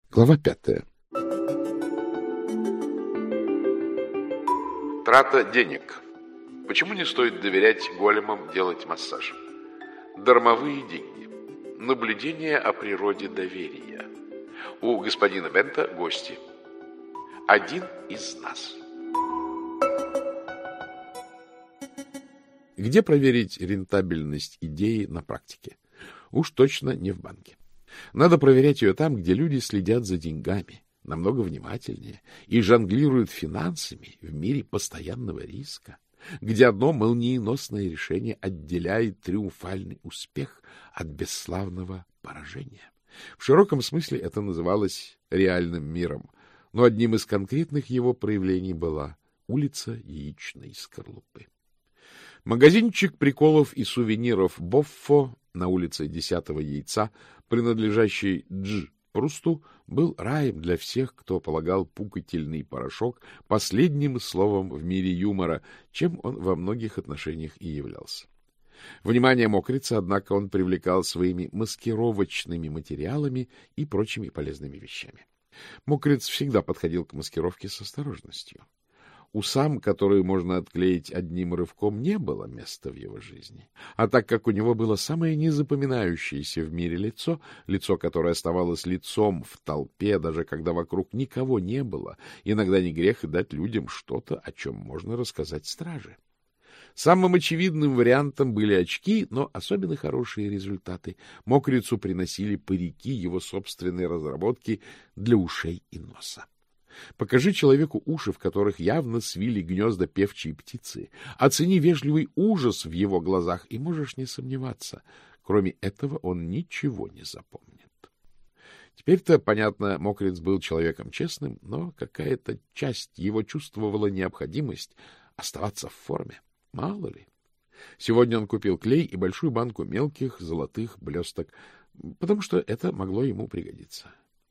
Глава 5. Трата денег. Почему не стоит доверять големам делать массаж? Дармовые деньги. Наблюдение о природе доверия. У господина Бента гости. Один из нас. Где проверить рентабельность идеи на практике? Уж точно не в банке. Надо проверять ее там, где люди следят за деньгами, намного внимательнее, и жонглируют финансами в мире постоянного риска, где одно молниеносное решение отделяет триумфальный успех от бесславного поражения. В широком смысле это называлось реальным миром, но одним из конкретных его проявлений была улица яичной скорлупы. Магазинчик приколов и сувениров Боффо на улице 10-го яйца, принадлежащий Прусту, был раем для всех, кто полагал пукательный порошок последним словом в мире юмора, чем он во многих отношениях и являлся. Внимание мокрицы, однако, он привлекал своими маскировочными материалами и прочими полезными вещами. Мокриц всегда подходил к маскировке с осторожностью. Усам, которую можно отклеить одним рывком, не было места в его жизни. А так как у него было самое незапоминающееся в мире лицо, которое оставалось лицом в толпе, даже когда вокруг никого не было, иногда не грех и дать людям что-то, о чем можно рассказать страже. Самым очевидным вариантом были очки, но особенно хорошие результаты мокрицу приносили парики его собственной разработки для ушей и носа. Покажи человеку уши, в которых явно свили гнезда певчей птицы. Оцени вежливый ужас в его глазах, и можешь не сомневаться. Кроме этого он ничего не запомнит. Теперь-то, понятно, мокриц был человеком честным, но какая-то часть его чувствовала необходимость оставаться в форме. Мало ли. Сегодня он купил клей и большую банку мелких золотых блесток, потому что это могло ему пригодиться.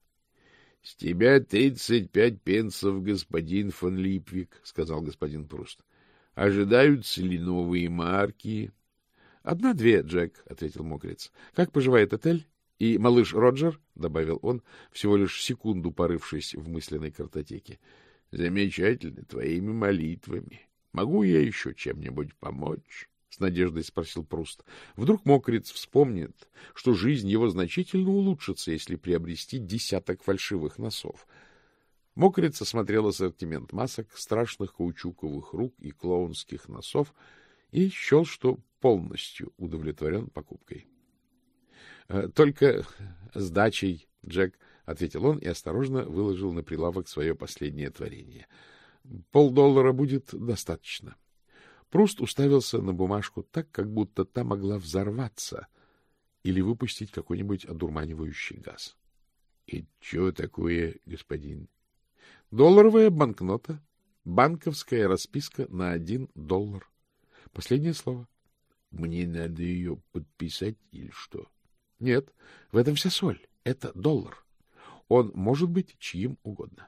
— С тебя 35 пенсов, господин фон Липвик, — сказал господин Пруст. — Ожидаются ли новые марки? — 1-2, Джек, — ответил мокриц. — Как поживает отель? И малыш Роджер, — добавил он, всего лишь секунду порывшись в мысленной картотеке. — Замечательно, твоими молитвами. Могу я еще чем-нибудь помочь? — с надеждой спросил Пруст. Вдруг мокриц вспомнит, что жизнь его значительно улучшится, если приобрести 10 фальшивых носов. Мокриц осмотрел ассортимент масок, страшных каучуковых рук и клоунских носов и счел, что полностью удовлетворен покупкой. — Только с дачей, Джек, — ответил он и осторожно выложил на прилавок свое последнее творение. — $50 будет достаточно. Пруст уставился на бумажку так, как будто та могла взорваться или выпустить какой-нибудь одурманивающий газ. — И что такое, господин? — Долларовая банкнота, банковская расписка на $1. Последнее слово. — Мне надо ее подписать или что? — Нет, в этом вся соль. Это доллар. Он может быть чьим угодно.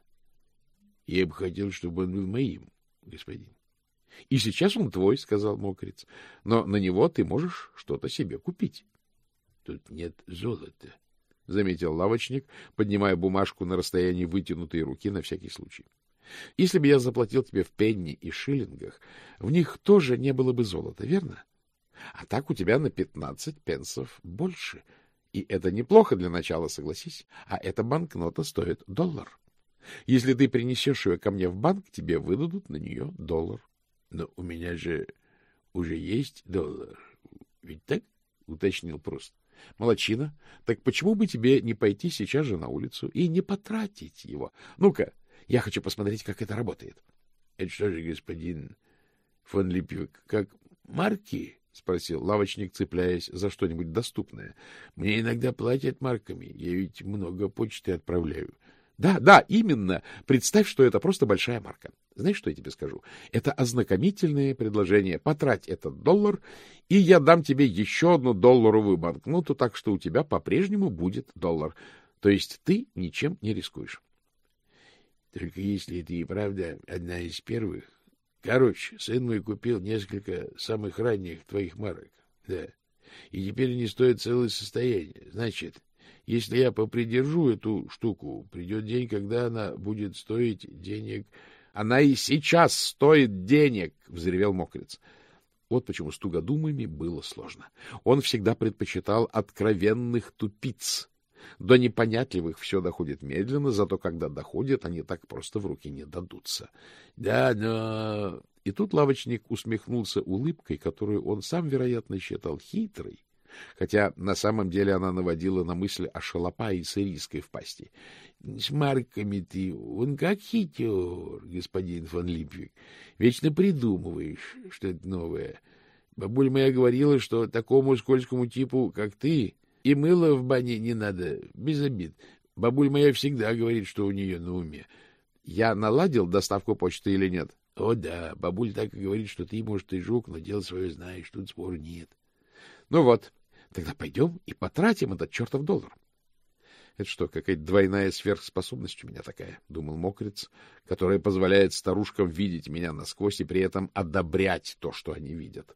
— Я бы хотел, чтобы он был моим, господин. — И сейчас он твой, — сказал мокриц, — но на него ты можешь что-то себе купить. — Тут нет золота, — заметил лавочник, поднимая бумажку на расстоянии вытянутой руки на всякий случай. — Если бы я заплатил тебе в пенни и шиллингах, в них тоже не было бы золота, верно? А так у тебя на 15 пенсов больше. И это неплохо для начала, согласись. А эта банкнота стоит $1. Если ты принесешь ее ко мне в банк, тебе выдадут на нее $1. Но у меня же уже есть $1. Ведь так? — уточнил Пруст. — Молодчина. Так почему бы тебе не пойти сейчас же на улицу и не потратить его? Ну-ка, я хочу посмотреть, как это работает. — Это что же, господин фон Липвик, как марки? — спросил лавочник, цепляясь за что-нибудь доступное. — Мне иногда платят марками. Я ведь много почты отправляю. Да, именно. Представь, что это просто большая марка. Знаешь, что я тебе скажу? Это ознакомительное предложение. Потрать этот $1, и я дам тебе еще одну долларовую банкноту, так что у тебя по-прежнему будет $1. То есть ты ничем не рискуешь. Только если это и правда одна из первых. Короче, сын мой купил несколько самых ранних твоих марок. Да. И теперь они стоят целое состояние. Значит, Если я попридержу эту штуку, придет день, когда она будет стоить денег. — Она и сейчас стоит денег! — взревел Мокриц. Вот почему с тугодумами было сложно. Он всегда предпочитал откровенных тупиц. До непонятливых все доходит медленно, зато когда доходят, они так просто в руки не дадутся. — Да, но... И тут лавочник усмехнулся улыбкой, которую он сам, вероятно, считал хитрой, хотя на самом деле она наводила на мысль о шалопае с ириской в пасти. — С марками ты, он как хитер, господин фон Липвик. Вечно придумываешь что-то новое. Бабуля моя говорила, что такому скользкому типу, как ты, и мыло в бане не надо, без обид. Бабуля моя всегда говорит, что у нее на уме. Я наладил доставку почты или нет? — О да, бабуля так и говорит, что ты, может, и жук, но дело свое знаешь, тут спора нет. — Ну вот, тогда пойдем и потратим этот чертов доллар. — Это что, какая-то двойная сверхспособность у меня такая, — думал Мокриц, которая позволяет старушкам видеть меня насквозь и при этом одобрять то, что они видят.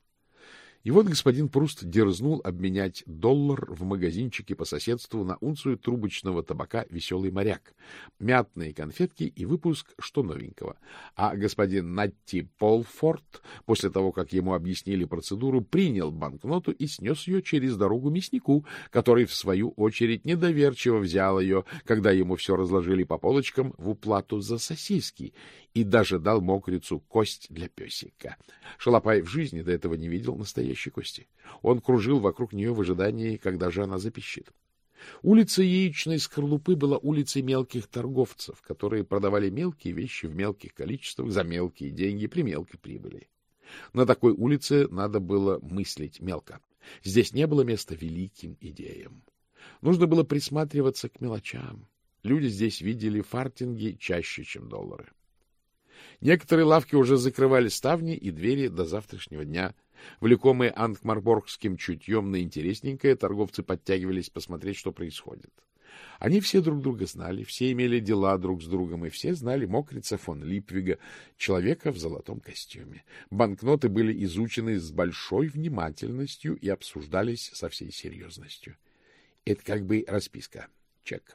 И вот господин Пруст дерзнул обменять доллар в магазинчике по соседству на унцию трубочного табака «Веселый моряк», мятные конфетки и выпуск «Что новенького». А господин Натти Полфорд, после того, как ему объяснили процедуру, принял банкноту и снес ее через дорогу мяснику, который, в свою очередь, недоверчиво взял ее, когда ему все разложили по полочкам в уплату за сосиски, и даже дал Мокрицу кость для песика. Шалопай в жизни до этого не видел настоящей кости. Он кружил вокруг нее в ожидании, когда же она запищит. Улица Яичной скорлупы была улицей мелких торговцев, которые продавали мелкие вещи в мелких количествах за мелкие деньги при мелкой прибыли. На такой улице надо было мыслить мелко. Здесь не было места великим идеям. Нужно было присматриваться к мелочам. Люди здесь видели фартинги чаще, чем доллары. Некоторые лавки уже закрывали ставни и двери до завтрашнего дня. Влекомые анкмарборгским чутьем на интересненькое, торговцы подтягивались посмотреть, что происходит. Они все друг друга знали, все имели дела друг с другом, и все знали Мокрица фон Липвига, человека в золотом костюме. Банкноты были изучены с большой внимательностью и обсуждались со всей серьезностью. Это как бы расписка, чек.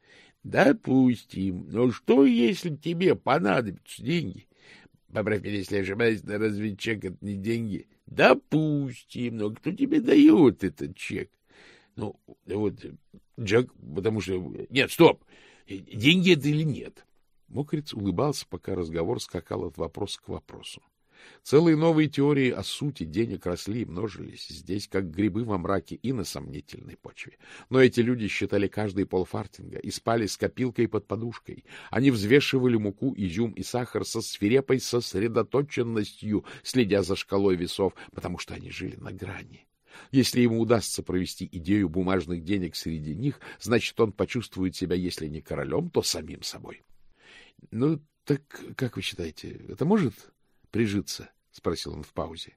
Допустим. Но что, если тебе понадобятся деньги? Поправь меня, если я ошибаюсь, но разве чек — это не деньги? Допустим. Но кто тебе дает этот чек? Ну, вот, Джек, потому что... Нет, стоп! Деньги это или нет? Мокриц улыбался, пока разговор скакал от вопроса к вопросу. Целые новые теории о сути денег росли и множились здесь, как грибы во мраке и на сомнительной почве. Но эти люди считали каждый полфартинга и спали с копилкой под подушкой. Они взвешивали муку, изюм и сахар со свирепой сосредоточенностью, следя за шкалой весов, потому что они жили на грани. Если ему удастся провести идею бумажных денег среди них, значит, он почувствует себя, если не королем, то самим собой. — Ну, так как вы считаете, это может прижиться? — спросил он в паузе.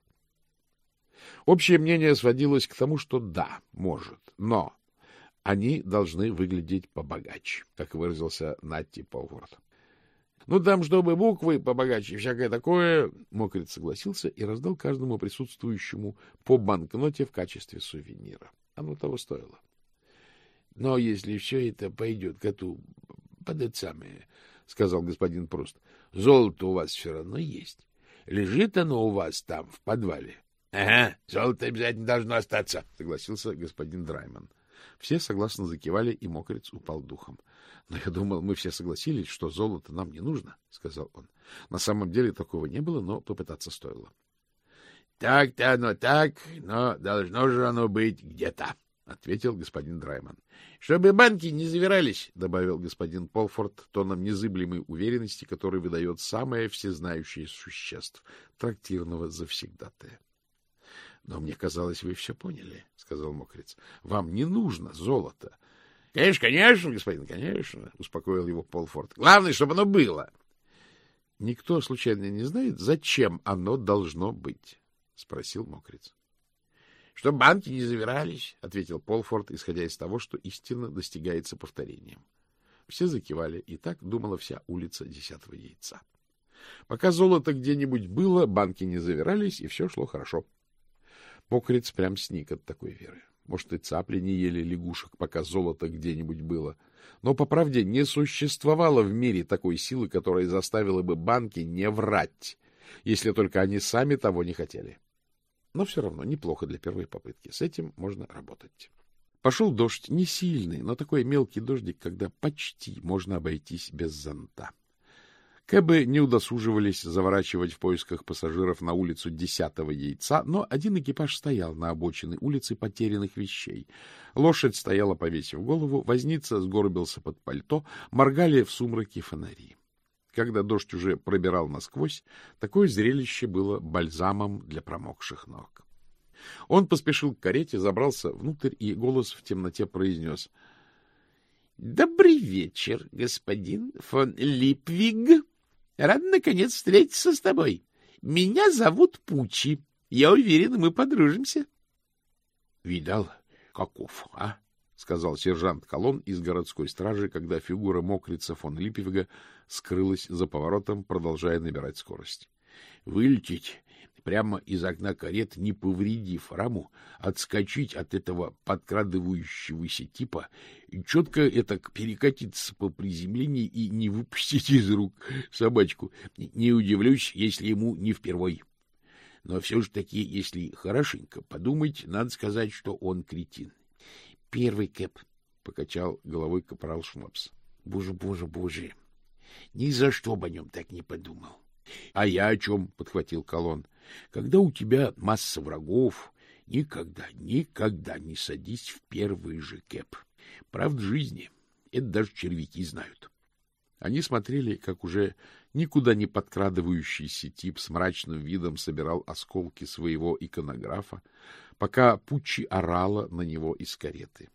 Общее мнение сводилось к тому, что да, может, но они должны выглядеть побогаче, как выразился Натти Полфорд. — Ну, там, чтобы буквы побогаче и всякое такое, — Мокриц согласился и раздал каждому присутствующему по банкноте в качестве сувенира. Оно того стоило. — Но если все это пойдет коту под это самое, — сказал господин Пруст, — золото у вас все равно есть. Лежит оно у вас там, в подвале? — Ага, золото обязательно должно остаться, — согласился господин Драйман. Все согласно закивали, и Мокриц упал духом. — Но я думал, мы все согласились, что золото нам не нужно, — сказал он. На самом деле такого не было, но попытаться стоило. — Так-то оно так, но должно же оно быть где-то, — ответил господин Драйман. — Чтобы банки не завирались, — добавил господин Полфорд тоном незыблемой уверенности, который выдает самое всезнающее существ трактирного завсегдатая. — Но мне казалось, вы все поняли, — сказал Мокриц. — Вам не нужно золото. — Конечно, конечно, господин, конечно, — успокоил его Полфорд. — Главное, чтобы оно было. — Никто случайно не знает, зачем оно должно быть? — спросил Мокриц. — Чтобы банки не завирались, — ответил Полфорд, исходя из того, что истина достигается повторением. Все закивали, и так думала вся улица 10-го яйца. Пока золото где-нибудь было, банки не завирались, и все шло хорошо. Мокриц прям сник от такой веры. Может, и цапли не ели лягушек, пока золото где-нибудь было. Но, по правде, не существовало в мире такой силы, которая заставила бы банки не врать, если только они сами того не хотели. Но все равно неплохо для первой попытки. С этим можно работать. Пошел дождь, не сильный, но такой мелкий дождик, когда почти можно обойтись без зонта. Кэбы не удосуживались заворачивать в поисках пассажиров на улицу 10-го яйца, но один экипаж стоял на обочине улицы потерянных вещей. Лошадь стояла, повесив голову, возница сгорбился под пальто, моргали в сумраке фонари. Когда дождь уже пробирал насквозь, такое зрелище было бальзамом для промокших ног. Он поспешил к карете, забрался внутрь, и голос в темноте произнес: — Добрый вечер, господин фон Липвиг. Рад, наконец, встретиться с тобой. Меня зовут Пуччи. Я уверен, мы подружимся. — Видал, каков, а? — сказал сержант Колон из городской стражи, когда фигура мокрица фон Липвига скрылась за поворотом, продолжая набирать скорость. — Вылететь прямо из окна карет, не повредив раму, отскочить от этого подкрадывающегося типа, четко этак перекатиться по приземлении и не выпустить из рук собачку. Не удивлюсь, если ему не впервой. Но все же таки, если хорошенько подумать, надо сказать, что он кретин. — Первый, Кэп, — покачал головой капрал Шнобс. — Боже, боже, боже! Ни за что бы о нем так не подумал. — А я о чем? — подхватил Колон. — Когда у тебя масса врагов, никогда, никогда не садись в первый же, Кэп. Правда жизни. Это даже червяки знают. Они смотрели, как уже никуда не подкрадывающийся тип с мрачным видом собирал осколки своего иконографа, пока Пуччи орала на него из кареты.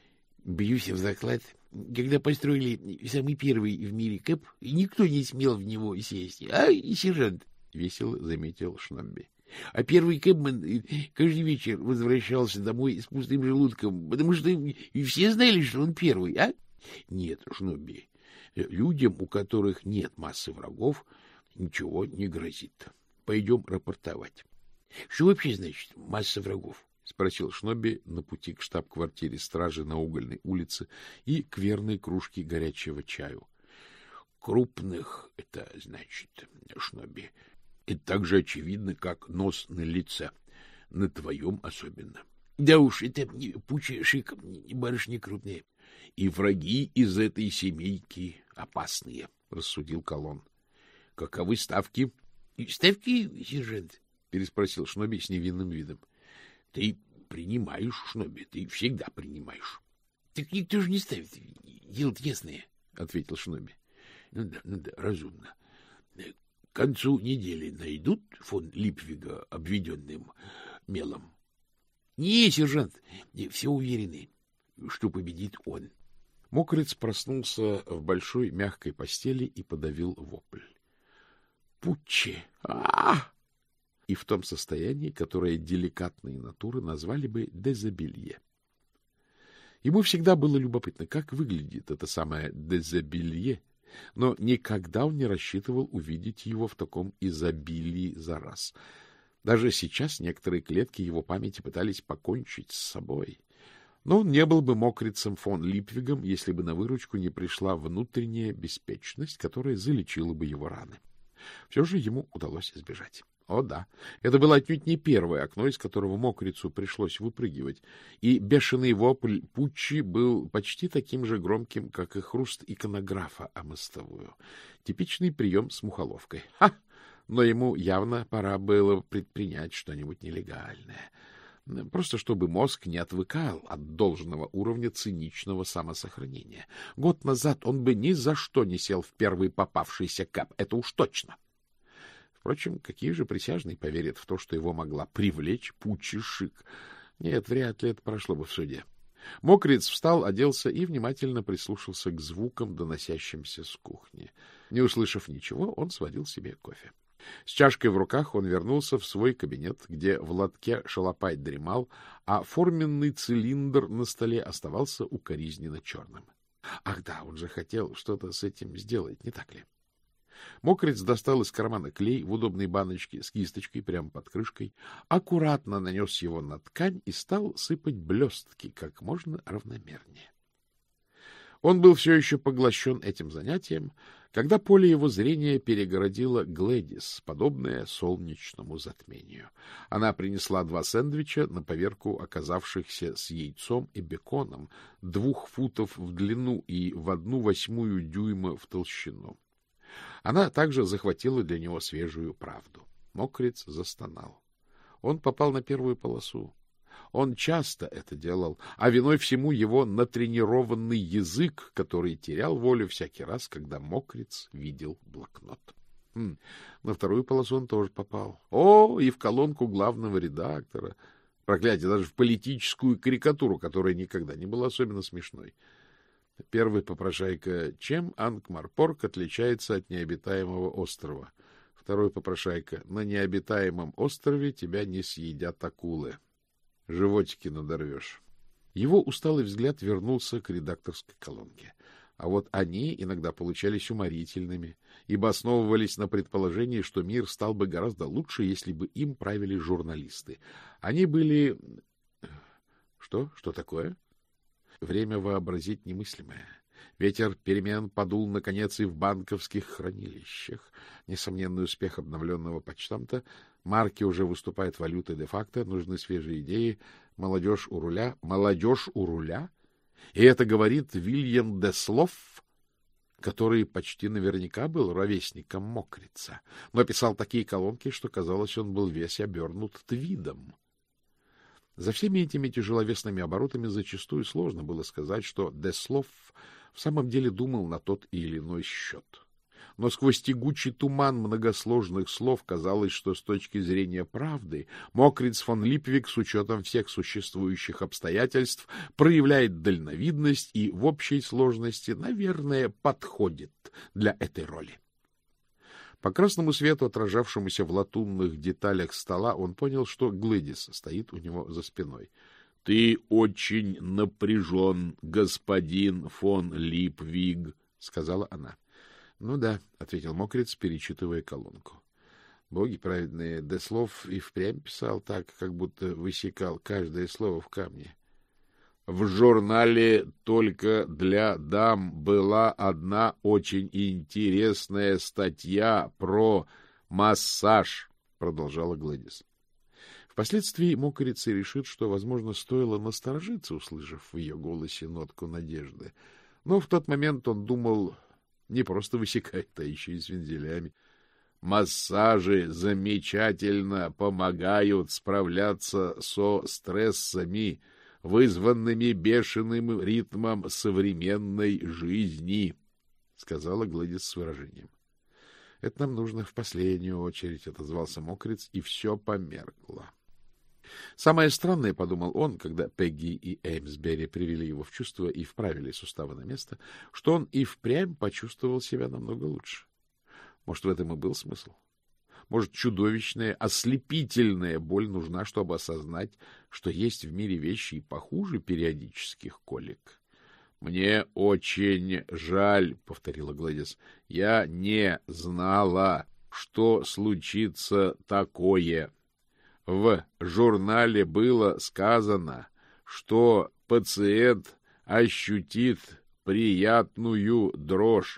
— Бьюсь в заклад. Когда построили самый первый в мире Кэп, никто не смел в него сесть. А, сержант? — весело заметил Шнобби. — А первый Кэбман каждый вечер возвращался домой с пустым желудком, потому что все знали, что он первый, а? — Нет, Шнобби, людям, у которых нет массы врагов, ничего не грозит. Пойдем рапортовать. — Что вообще значит масса врагов? — спросил Шнобби на пути к штаб-квартире стражи на Угольной улице и к верной кружке горячего чаю. — Крупных — это значит, Шнобби. Это так же очевидно, как нос на лице. На твоем особенно. — Да уж, это Пуччи шик, барышни крупные. — И враги из этой семейки опасные, — рассудил Колон. — Каковы ставки? — Ставки, сержант? — переспросил Шнобби с невинным видом. — Ты принимаешь, Шнобби, ты всегда принимаешь. — Так никто же не ставит. Дело-то ясное, — ответил Шнобби. — Ну да, разумно. К концу недели найдут фон Липвига обведенным мелом? — Не, сержант, все уверены, что победит он. Мокрец проснулся в большой мягкой постели и подавил вопль. — Пуччи! А-а-а! И в том состоянии, которое деликатные натуры назвали бы дезабилье. Ему всегда было любопытно, как выглядит это самое дезабилье, но никогда он не рассчитывал увидеть его в таком изобилии за раз. Даже сейчас некоторые клетки его памяти пытались покончить с собой. Но он не был бы мокрицем фон Липвигом, если бы на выручку не пришла внутренняя беспечность, которая залечила бы его раны. Все же ему удалось избежать. О да, это было отнюдь не первое окно, из которого мокрицу пришлось выпрыгивать, и бешеный вопль Пуччи был почти таким же громким, как и хруст иконографа о мостовую. Типичный прием с мухоловкой. Ха! Но ему явно пора было предпринять что-нибудь нелегальное. Просто чтобы мозг не отвыкал от должного уровня циничного самосохранения. Год назад он бы ни за что не сел в первый попавшийся кэб, это уж точно. Впрочем, какие же присяжные поверят в то, что его могла привлечь Пуччи шик? Нет, вряд ли это прошло бы в суде. Мокриц встал, оделся и внимательно прислушался к звукам, доносящимся с кухни. Не услышав ничего, он сварил себе кофе. С чашкой в руках он вернулся в свой кабинет, где в лотке шалопай дремал, а форменный цилиндр на столе оставался укоризненно черным. Ах да, он же хотел что-то с этим сделать, не так ли? Мокриц достал из кармана клей в удобной баночке с кисточкой прямо под крышкой, аккуратно нанес его на ткань и стал сыпать блестки как можно равномернее. Он был все еще поглощен этим занятием, когда поле его зрения перегородила Глэдис, подобное солнечному затмению. Она принесла 2 сэндвича, на поверку оказавшихся с яйцом и беконом, 2 футов в длину и в 1/8 дюйма в толщину. Она также захватила для него свежую правду. Мокриц застонал. Он попал на первую полосу. Он часто это делал, а виной всему его натренированный язык, который терял волю всякий раз, когда Мокриц видел блокнот. На вторую полосу он тоже попал. И в колонку главного редактора. Проклятие, даже в политическую карикатуру, которая никогда не была особенно смешной. Первый попрошайка: чем Анкмарпорк отличается от необитаемого острова? Второй попрошайка: на необитаемом острове тебя не съедят акулы. Животики надорвешь. Его усталый взгляд вернулся к редакторской колонке. А вот они иногда получались уморительными, ибо основывались на предположении, что мир стал бы гораздо лучше, если бы им правили журналисты. Они были... Что такое? Время вообразить немыслимое. Ветер перемен подул, наконец, и в банковских хранилищах. Несомненный успех обновленного почтамта. Марки уже выступают валютой де-факто. Нужны свежие идеи. Молодежь у руля. Молодежь у руля? И это говорит Вильям Деслов, который почти наверняка был ровесником Мокрица, но писал такие колонки, что, казалось, он был весь обернут твидом. За всеми этими тяжеловесными оборотами зачастую сложно было сказать, что Деслов в самом деле думал на тот или иной счет. Но сквозь тягучий туман многосложных слов казалось, что с точки зрения правды Мокриц фон Липвик с учетом всех существующих обстоятельств проявляет дальновидность и в общей сложности, наверное, подходит для этой роли. По красному свету, отражавшемуся в латунных деталях стола, он понял, что Глэдис стоит у него за спиной. — Ты очень напряжен, господин фон Липвиг, — сказала она. — Ну да, — ответил Мокриц, перечитывая колонку. Боги праведные, Деслов и впрямь писал так, как будто высекал каждое слово в камне. В журнале «Только для дам» была одна очень интересная статья про массаж, — продолжала Глэдис. Впоследствии Мокриц решит, что, возможно, стоило насторожиться, услышав в ее голосе нотку надежды. Но в тот момент он думал, не просто высекает, а еще и с вензелями. Массажи замечательно помогают справляться со стрессами, вызванными бешеным ритмом современной жизни, — сказала Глэдис с выражением. — Это нам нужно в последнюю очередь, — отозвался Мокриц, и все померкло. Самое странное, — подумал он, когда Пегги и Эймсбери привели его в чувство и вправили суставы на место, что он и впрямь почувствовал себя намного лучше. Может, в этом и был смысл? Может, чудовищная, ослепительная боль нужна, чтобы осознать, что есть в мире вещи и похуже периодических колик? — Мне очень жаль, — повторила Глэдис. — Я не знала, что случится такое. В журнале было сказано, что пациент ощутит приятную дрожь.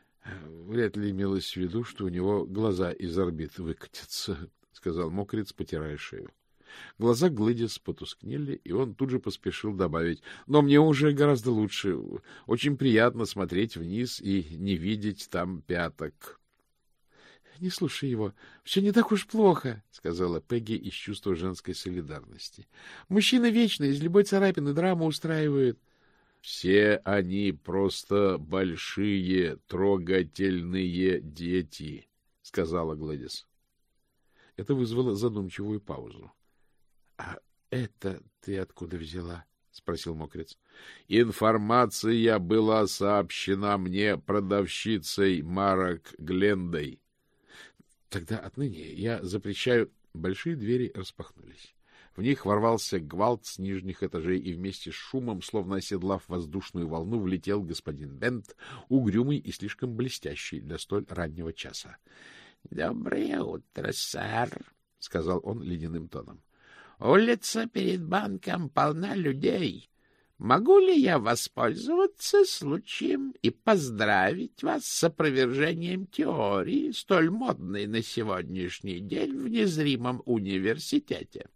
Вряд ли имелось в виду, что у него глаза из орбит выкатятся, — сказал Мокриц, потирая шею. Глаза Глэдис потускнели, и он тут же поспешил добавить: — Но мне уже гораздо лучше. Очень приятно смотреть вниз и не видеть там пяток. — Не слушай его. Все не так уж плохо, — сказала Пегги из чувства женской солидарности. — Мужчина вечно из любой царапины драму устраивает. — Все они просто большие, трогательные дети, — сказала Глэдис. Это вызвало задумчивую паузу. — А это ты откуда взяла? — спросил Мокриц. — Информация была сообщена мне продавщицей марок Глендой. — Тогда отныне я запрещаю... Большие двери распахнулись. В них ворвался гвалт с нижних этажей, и вместе с шумом, словно оседлав воздушную волну, влетел господин Бент, угрюмый и слишком блестящий для столь раннего часа. — Доброе утро, сэр, — сказал он ледяным тоном. — Улица перед банком полна людей. Могу ли я воспользоваться случаем и поздравить вас с опровержением теории, столь модной на сегодняшний день в незримом университете?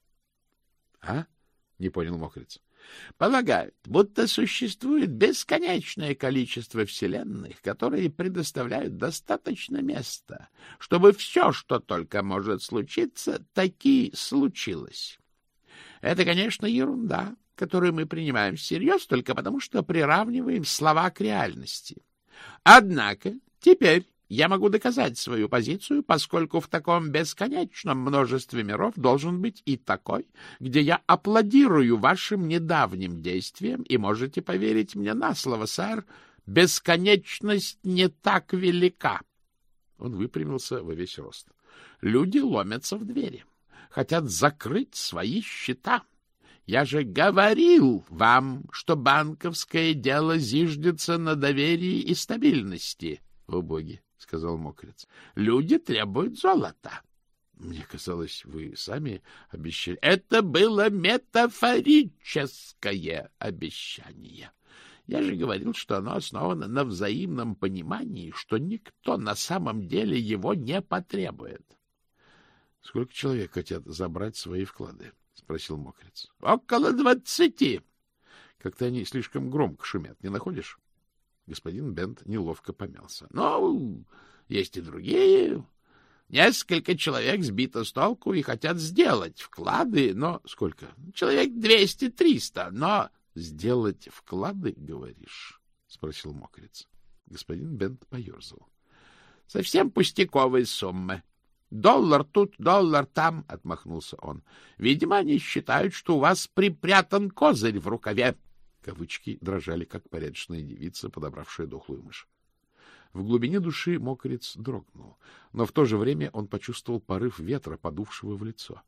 — А? — не понял Мокриц. — Полагают, будто существует бесконечное количество вселенных, которые предоставляют достаточно места, чтобы все, что только может случиться, таки случилось. Это, конечно, ерунда, которую мы принимаем всерьез только потому, что приравниваем слова к реальности. Однако теперь я могу доказать свою позицию, поскольку в таком бесконечном множестве миров должен быть и такой, где я аплодирую вашим недавним действиям, и можете поверить мне на слово, сэр, бесконечность не так велика. Он выпрямился во весь рост. Люди ломятся в двери, хотят закрыть свои счета. Я же говорил вам, что банковское дело зиждется на доверии и стабильности. — О, боги! — сказал Мокриц. — Люди требуют золота. Мне казалось, вы сами обещали... Это было метафорическое обещание. Я же говорил, что оно основано на взаимном понимании, что никто на самом деле его не потребует. — Сколько человек хотят забрать свои вклады? — спросил Мокриц. — Около 20. Как-то они слишком громко шумят, не находишь? Господин Бент неловко помялся. — Ну, есть и другие. Несколько человек сбито с толку и хотят сделать вклады, но... — Сколько? — Человек 200-300, но... — Сделать вклады, говоришь? — спросил Мокриц. Господин Бент поерзал. — Совсем пустяковые суммы. $1 тут, $1 там, — отмахнулся он. — Видимо, они считают, что у вас припрятан козырь в рукаве. Кавычки дрожали, как порядочная девица, подобравшая дохлую мышь. В глубине души Мокриц дрогнул, но в то же время он почувствовал порыв ветра, подувшего в лицо.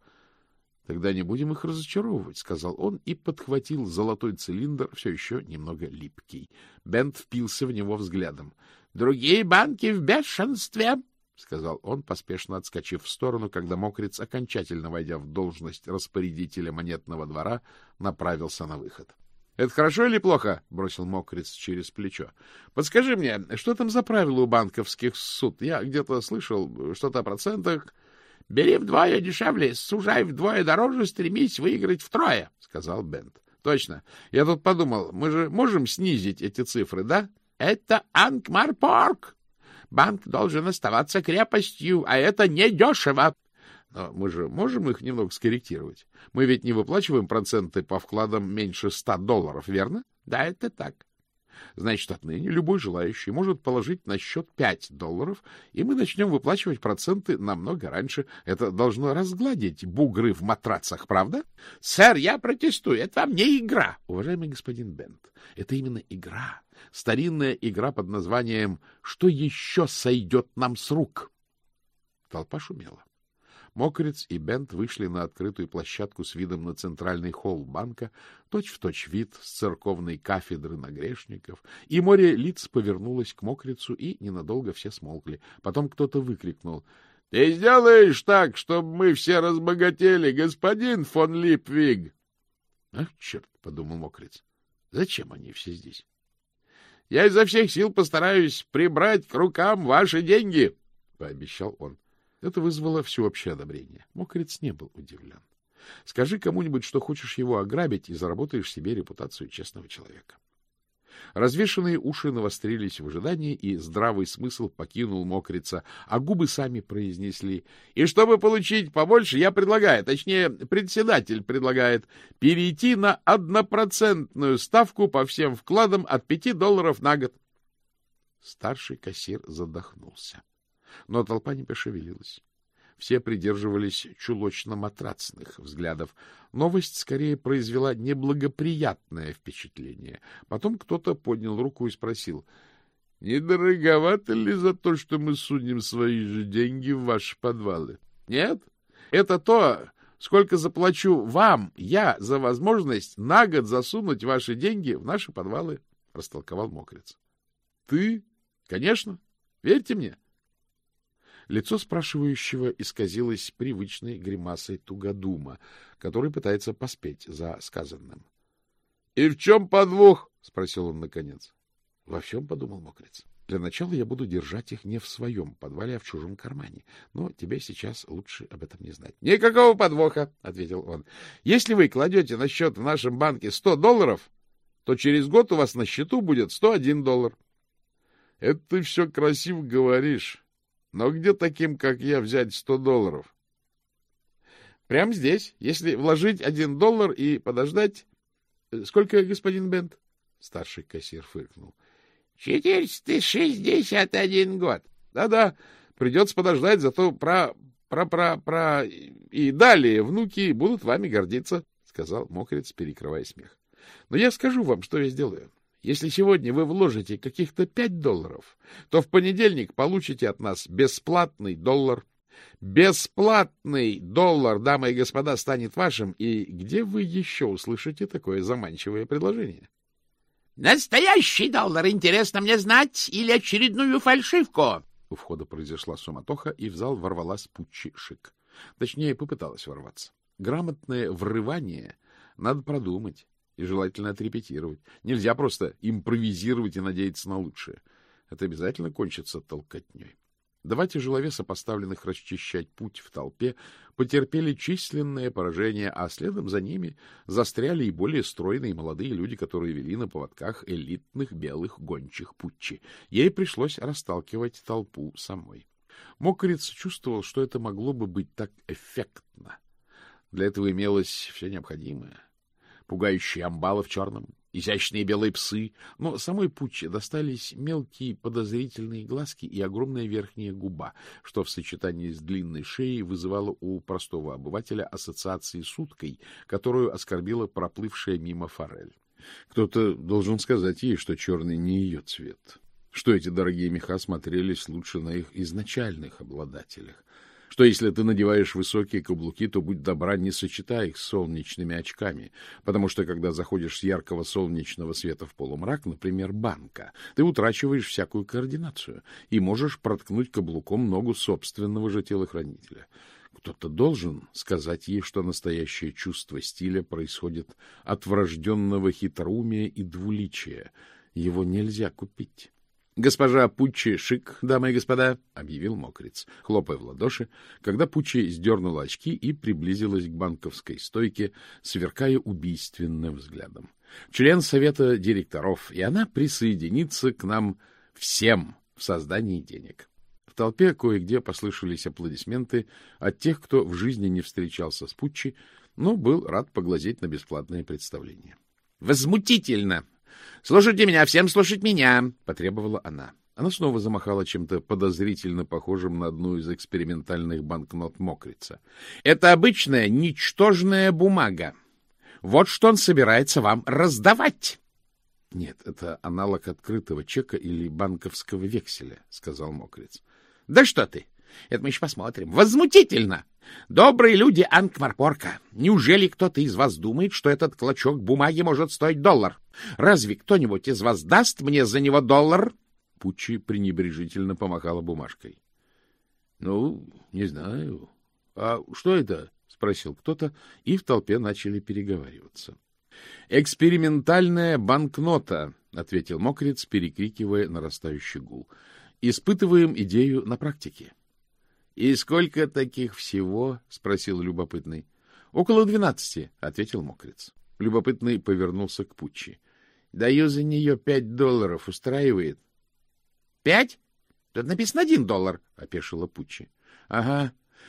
— Тогда не будем их разочаровывать, — сказал он и подхватил золотой цилиндр, все еще немного липкий. Бент впился в него взглядом. — Другие банки в бешенстве, — сказал он, поспешно отскочив в сторону, когда Мокриц, окончательно войдя в должность распорядителя монетного двора, направился на выход. — Это хорошо или плохо? — бросил Мокриц через плечо. — Подскажи мне, что там за правила у банковских суд? Я где-то слышал что-то о процентах. — Бери вдвое дешевле, сужай вдвое дороже, стремись выиграть втрое, — сказал Бент. — Точно. Я тут подумал, мы же можем снизить эти цифры, да? — Это Анкмар-Порк. Банк должен оставаться крепостью, а это недешево. Но мы же можем их немного скорректировать. Мы ведь не выплачиваем проценты по вкладам меньше $100, верно? Да, это так. Значит, отныне любой желающий может положить на счет $5, и мы начнем выплачивать проценты намного раньше. Это должно разгладить бугры в матрацах, правда? Сэр, я протестую. Это вам не игра. Уважаемый господин Бент, это именно игра. Старинная игра под названием «Что еще сойдет нам с рук?» Толпа шумела. Мокриц и Бент вышли на открытую площадку с видом на центральный холл банка, точь-в-точь вид с церковной кафедры на грешников, и море лиц повернулось к Мокрицу, и ненадолго все смолкли. Потом кто-то выкрикнул: — Ты сделаешь так, чтобы мы все разбогатели, господин фон Липвиг! — Ах, черт! — подумал Мокриц. — Зачем они все здесь? — Я изо всех сил постараюсь прибрать к рукам ваши деньги, — пообещал он. Это вызвало всеобщее одобрение. Мокриц не был удивлен. Скажи кому-нибудь, что хочешь его ограбить, и заработаешь себе репутацию честного человека. Развешанные уши навострились в ожидании, и здравый смысл покинул Мокрица, а губы сами произнесли: и чтобы получить побольше, я предлагаю, точнее, председатель предлагает, перейти на 1% ставку по всем вкладам от $5 на год. Старший кассир задохнулся. Но толпа не пошевелилась. Все придерживались чулочно-матрацных взглядов. Новость скорее произвела неблагоприятное впечатление. Потом кто-то поднял руку и спросил: — Не дороговато ли за то, что мы сунем свои же деньги в ваши подвалы? — Нет, это то, сколько заплачу вам я за возможность на год засунуть ваши деньги в наши подвалы, — растолковал Мокриц. — Ты? Конечно. Верьте мне. Лицо спрашивающего исказилось привычной гримасой тугодума, который пытается поспеть за сказанным. — И в чем подвох? — спросил он наконец. — Во всем, — подумал Мокриц. Для начала я буду держать их не в своем подвале, а в чужом кармане. Но тебе сейчас лучше об этом не знать. — Никакого подвоха, — ответил он. — Если вы кладете на счет в нашем банке $100, то через год у вас на счету будет $101. — Это ты все красиво говоришь. Но где таким, как я, взять $100? — Прямо здесь. Если вложить $1 и подождать... Сколько, господин Бент? Старший кассир фыркнул. 461 год. Да-да, придется подождать, зато и далее внуки будут вами гордиться, — сказал Мокриц, перекрывая смех. Но я скажу вам, что я сделаю. Если сегодня вы вложите каких-то $5, то в понедельник получите от нас бесплатный $1. Бесплатный $1, дамы и господа, станет вашим. И где вы еще услышите такое заманчивое предложение? — Настоящий $1, интересно мне знать, или очередную фальшивку? У входа произошла суматоха, и в зал ворвалась Пуччи Шик. Точнее, попыталась ворваться. Грамотное врывание надо продумать и желательно отрепетировать. Нельзя просто импровизировать и надеяться на лучшее. Это обязательно кончится толкотней. Два тяжеловеса, поставленных расчищать путь в толпе, потерпели численное поражение, а следом за ними застряли и более стройные молодые люди, которые вели на поводках элитных белых гончих Пуччи. Ей пришлось расталкивать толпу самой. Мокриц чувствовал, что это могло бы быть так эффектно. Для этого имелось все необходимое. Пугающие амбалы в черном, изящные белые псы, но самой Пуччи достались мелкие подозрительные глазки и огромная верхняя губа, что в сочетании с длинной шеей вызывало у простого обывателя ассоциации с уткой, которую оскорбила проплывшая мимо форель. Кто-то должен сказать ей, что черный не ее цвет, что эти дорогие меха смотрелись лучше на их изначальных обладателях, что если ты надеваешь высокие каблуки, то будь добра, не сочетай их с солнечными очками, потому что, когда заходишь с яркого солнечного света в полумрак, например, банка, ты утрачиваешь всякую координацию и можешь проткнуть каблуком ногу собственного же телохранителя. Кто-то должен сказать ей, что настоящее чувство стиля происходит от врожденного хитроумия и двуличия. Его нельзя купить. — Госпожа Пуччи Шик, дамы и господа, — объявил Мокриц, хлопая в ладоши, когда Пуччи сдернула очки и приблизилась к банковской стойке, сверкая убийственным взглядом. Член совета директоров, и она присоединится к нам всем в создании денег. В толпе кое-где послышались аплодисменты от тех, кто в жизни не встречался с Пуччи, но был рад поглазеть на бесплатное представление. — Возмутительно! «Слушайте меня, всем слушать меня!» — потребовала она. Она снова замахала чем-то подозрительно похожим на одну из экспериментальных банкнот Мокрица. «Это обычная, ничтожная бумага. Вот что он собирается вам раздавать!» «Нет, это аналог открытого чека или банковского векселя», — сказал Мокриц. «Да что ты! Это мы еще посмотрим. Возмутительно! Добрые люди Анкмарпорка, неужели кто-то из вас думает, что этот клочок бумаги может стоить $1? Разве кто-нибудь из вас даст мне за него $1?» Пуччи пренебрежительно помахала бумажкой. — Ну, не знаю. — А что это? — спросил кто-то, и в толпе начали переговариваться. — Экспериментальная банкнота, — ответил Мокриц, перекрикивая нарастающий гул. — Испытываем идею на практике. — И сколько таких всего? — спросил любопытный. — Около 12, — ответил Мокриц. Любопытный повернулся к Пуччи. — Даю за нее $5. Устраивает? — 5? Тут написано $1, — опешила Пуччи. — Ага,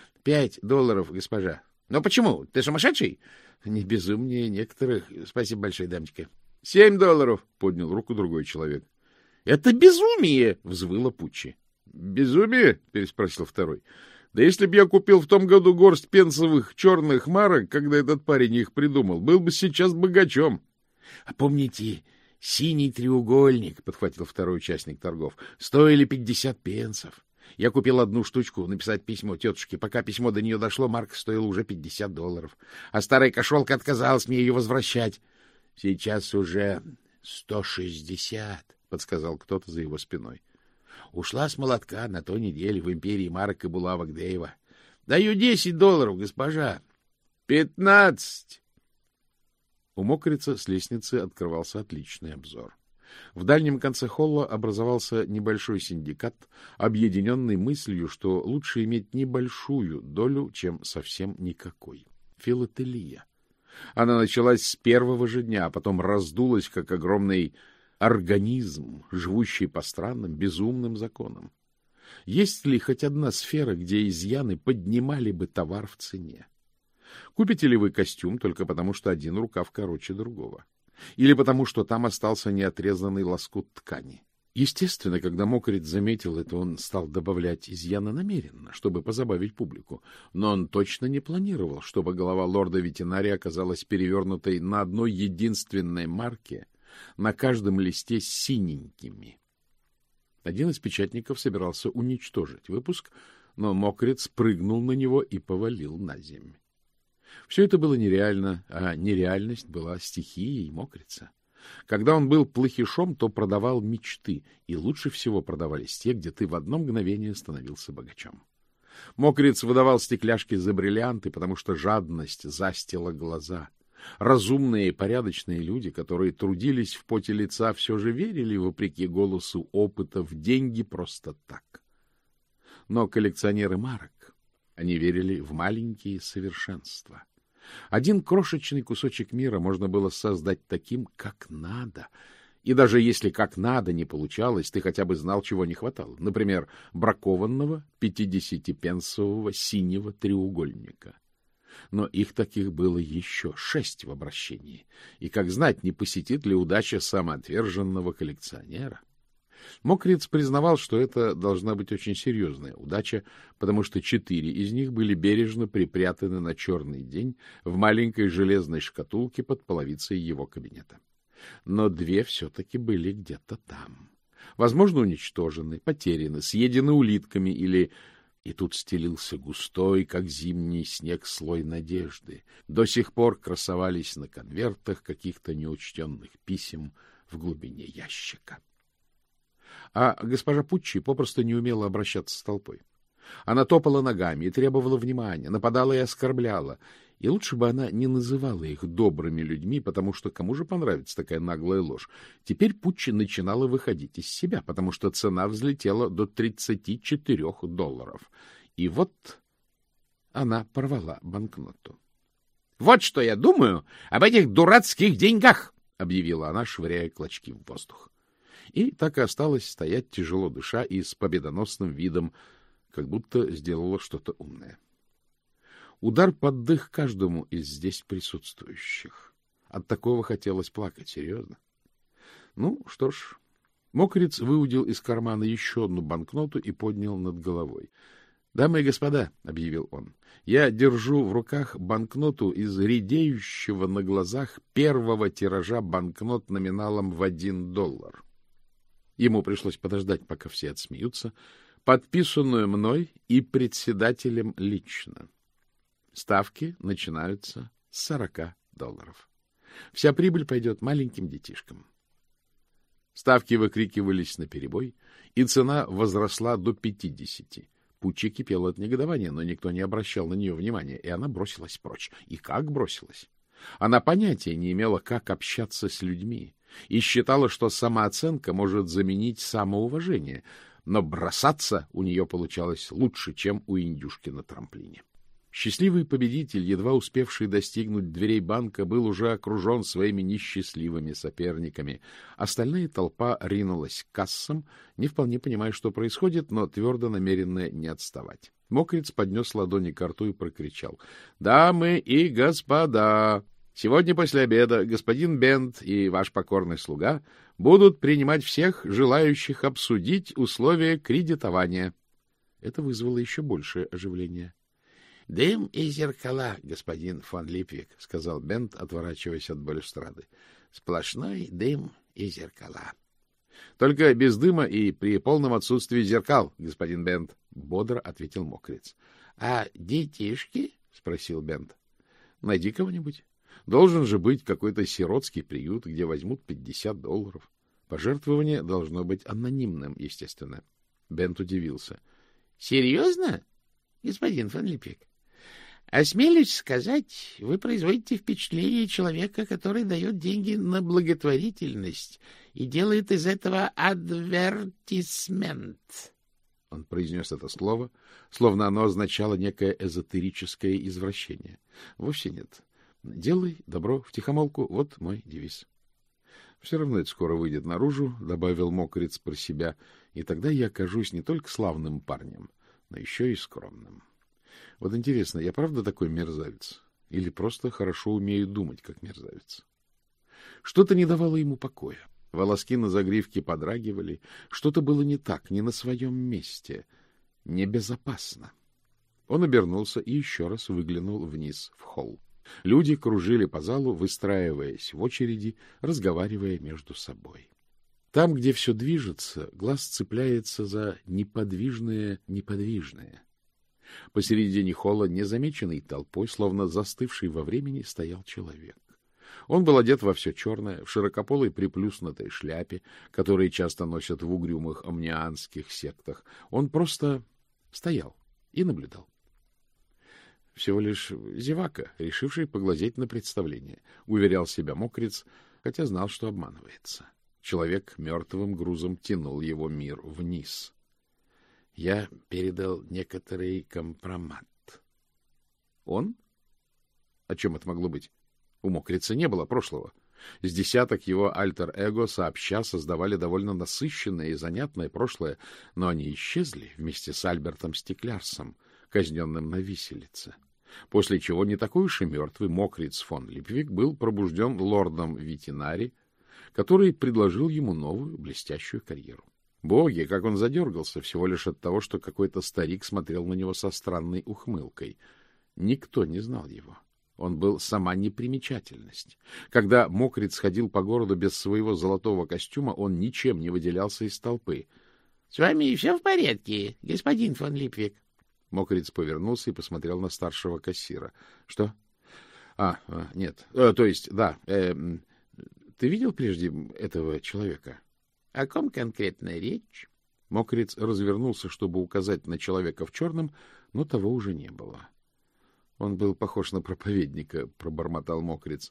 $5, госпожа. — Но почему? Ты сумасшедший? — Не безумнее некоторых. Спасибо большое, дамочка. — $7, — поднял руку другой человек. — Это безумие! — взвыла Пуччи. — Безумие? — переспросил второй. — Да если б я купил в том году горсть пенсовых черных марок, когда этот парень их придумал, был бы сейчас богачом. — А помните, синий треугольник, — подхватил второй участник торгов, — стоили 50 пенсов. Я купил одну штучку написать письмо тетушке. Пока письмо до нее дошло, марка стоила уже $50. А старая кошелка отказалась мне ее возвращать. — Сейчас уже 160, — подсказал кто-то за его спиной. Ушла с молотка на той неделе в империи марок и булавок Дэйва. Даю $10, госпожа. 15. У мокрица с лестницы открывался отличный обзор. В дальнем конце холла образовался небольшой синдикат, объединенный мыслью, что лучше иметь небольшую долю, чем совсем никакой. Филателия. Она началась с первого же дня, а потом раздулась, как огромный организм, живущий по странным, безумным законам. Есть ли хоть одна сфера, где изъяны поднимали бы товар в цене? Купите ли вы костюм только потому, что один рукав короче другого? Или потому, что там остался неотрезанный лоскут ткани? Естественно, когда мокрец заметил это, он стал добавлять изъяны намеренно, чтобы позабавить публику. Но он точно не планировал, чтобы голова лорда-ветеринария оказалась перевернутой на одной единственной марке, на каждом листе с синенькими. Один из печатников собирался уничтожить выпуск, но мокрец прыгнул на него и повалил на землю. Все это было нереально, а нереальность была стихией мокрица. Когда он был плохишом, то продавал мечты, и лучше всего продавались те, где ты в одно мгновение становился богачом. Мокриц выдавал стекляшки за бриллианты, потому что жадность застила глаза. Разумные и порядочные люди, которые трудились в поте лица, все же верили, вопреки голосу опыта, в деньги просто так. Но коллекционеры марок, они верили в маленькие совершенства. Один крошечный кусочек мира можно было создать таким, как надо. И даже если как надо не получалось, ты хотя бы знал, чего не хватало. Например, бракованного 50-пенсового синего треугольника. Но их таких было еще 6 в обращении. И, как знать, не посетит ли удача самоотверженного коллекционера? Мокриц признавал, что это должна быть очень серьезная удача, потому что 4 из них были бережно припрятаны на черный день в маленькой железной шкатулке под половицей его кабинета. Но 2 все-таки были где-то там. Возможно, уничтожены, потеряны, съедены улитками или... И тут стелился густой, как зимний снег, слой надежды. До сих пор красовались на конвертах каких-то неучтенных писем в глубине ящика. А госпожа Пуччи попросту не умела обращаться с толпой. Она топала ногами и требовала внимания, нападала и оскорбляла. И лучше бы она не называла их добрыми людьми, потому что кому же понравится такая наглая ложь? Теперь Пуччи начинала выходить из себя, потому что цена взлетела до $34. И вот она порвала банкноту. — Вот что я думаю об этих дурацких деньгах! — объявила она, швыряя клочки в воздух. И так и осталась стоять, тяжело дыша и с победоносным видом, как будто сделала что-то умное. Удар под дых каждому из здесь присутствующих. От такого хотелось плакать, серьезно. Ну, что ж, мокриц выудил из кармана еще одну банкноту и поднял над головой. — Дамы и господа, — объявил он, — я держу в руках банкноту из редеющего на глазах первого тиража банкнот номиналом в $1. Ему пришлось подождать, пока все отсмеются, подписанную мной и председателем лично. Ставки начинаются с $40. Вся прибыль пойдет маленьким детишкам. Ставки выкрикивались наперебой, и цена возросла до 50. Пуччи кипела от негодования, но никто не обращал на нее внимания, и она бросилась прочь. И как бросилась? Она понятия не имела, как общаться с людьми, и считала, что самооценка может заменить самоуважение, но бросаться у нее получалось лучше, чем у индюшки на трамплине. Счастливый победитель, едва успевший достигнуть дверей банка, был уже окружен своими несчастливыми соперниками. Остальная толпа ринулась к кассам, не вполне понимая, что происходит, но твердо намеренная не отставать. Мокриц поднес ладони к рту и прокричал: — Дамы и господа! Сегодня после обеда господин Бент и ваш покорный слуга будут принимать всех желающих обсудить условия кредитования. Это вызвало еще большее оживление. — Дым и зеркала, господин фон Липвик, — сказал Бент, отворачиваясь от балюстрады. — Сплошной дым и зеркала. — Только без дыма и при полном отсутствии зеркал, господин Бент, — бодро ответил Мокриц. — А детишки? — спросил Бент. — Найди кого-нибудь. Должен же быть какой-то сиротский приют, где возьмут $50. Пожертвование должно быть анонимным, естественно. Бент удивился. — Серьезно, господин фон Липвик? Осмелюсь сказать, вы производите впечатление человека, который дает деньги на благотворительность и делает из этого адвертисмент. Он произнес это слово, словно оно означало некое эзотерическое извращение. Вовсе нет. Делай добро втихомолку — вот мой девиз. Все равно это скоро выйдет наружу, — добавил Мокриц про себя, — и тогда я окажусь не только славным парнем, но еще и скромным. Вот интересно, я правда такой мерзавец? Или просто хорошо умею думать, как мерзавец? Что-то не давало ему покоя. Волоски на загривке подрагивали. Что-то было не так, не на своем месте. Небезопасно. Он обернулся и еще раз выглянул вниз в холл. Люди кружили по залу, выстраиваясь в очереди, разговаривая между собой. Там, где все движется, глаз цепляется за неподвижное. Посередине холла, незамеченной толпой, словно застывший во времени, стоял человек. Он был одет во все черное, в широкополой приплюснутой шляпе, которые часто носят в угрюмых омнианских сектах. Он просто стоял и наблюдал. Всего лишь зевака, решивший поглазеть на представление, уверял себя Мокриц, хотя знал, что обманывается. Человек мертвым грузом тянул его мир вниз. Я передал некоторый компромат. Он? О чем это могло быть? У Мокрица не было прошлого. С десяток его альтер-эго сообща создавали довольно насыщенное и занятное прошлое, но они исчезли вместе с Альбертом Стеклярсом, казненным на виселице. После чего не такой уж и мертвый Мокриц фон Липвик был пробужден лордом Витинари, который предложил ему новую блестящую карьеру. Боги, как он задергался, всего лишь от того, что какой-то старик смотрел на него со странной ухмылкой. Никто не знал его. Он был сама непримечательность. Когда Мокриц ходил по городу без своего золотого костюма, он ничем не выделялся из толпы. — С вами все в порядке, господин фон Липвик? Мокриц повернулся и посмотрел на старшего кассира. — Что? — Нет. То есть, да. Ты видел прежде этого человека? — О ком конкретно речь? Мокриц развернулся, чтобы указать на человека в черном, но того уже не было. Он был похож на проповедника, — пробормотал Мокриц.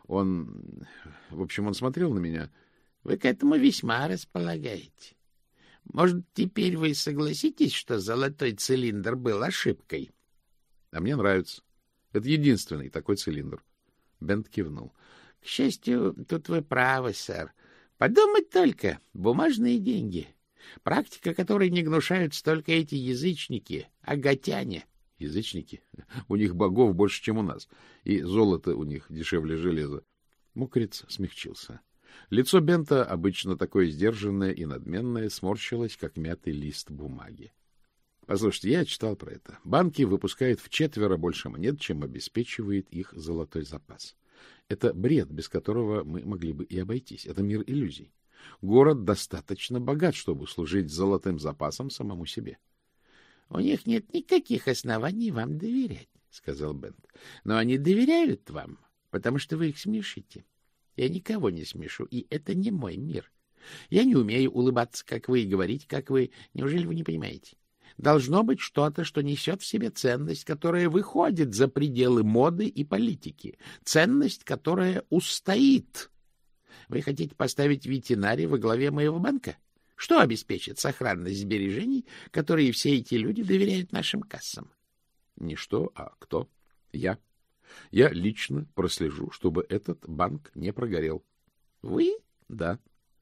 Он смотрел на меня. — Вы к этому весьма располагаете. Может, теперь вы согласитесь, что золотой цилиндр был ошибкой? — А мне нравится. Это единственный такой цилиндр. Бент кивнул. — К счастью, тут вы правы, сэр. Подумать только, бумажные деньги. Практика, которой не гнушаются только эти язычники, агатяне. Язычники? У них богов больше, чем у нас. И золото у них дешевле железа. Мокриц смягчился. Лицо Бента, обычно такое сдержанное и надменное, сморщилось, как мятый лист бумаги. Послушайте, я читал про это. Банки выпускают вчетверо больше монет, чем обеспечивает их золотой запас. Это бред, без которого мы могли бы и обойтись. Это мир иллюзий. Город достаточно богат, чтобы служить золотым запасом самому себе. — У них нет никаких оснований вам доверять, — сказал Бент. — Но они доверяют вам, потому что вы их смешите. Я никого не смешу, и это не мой мир. Я не умею улыбаться, как вы, и говорить, как вы. Неужели вы не понимаете? Должно быть что-то, что несет в себе ценность, которая выходит за пределы моды и политики. Ценность, которая устоит. Вы хотите поставить Витинари во главе моего банка? Что обеспечит сохранность сбережений, которые все эти люди доверяют нашим кассам? Не что, а кто? Я. Я лично прослежу, чтобы этот банк не прогорел. Вы? Да.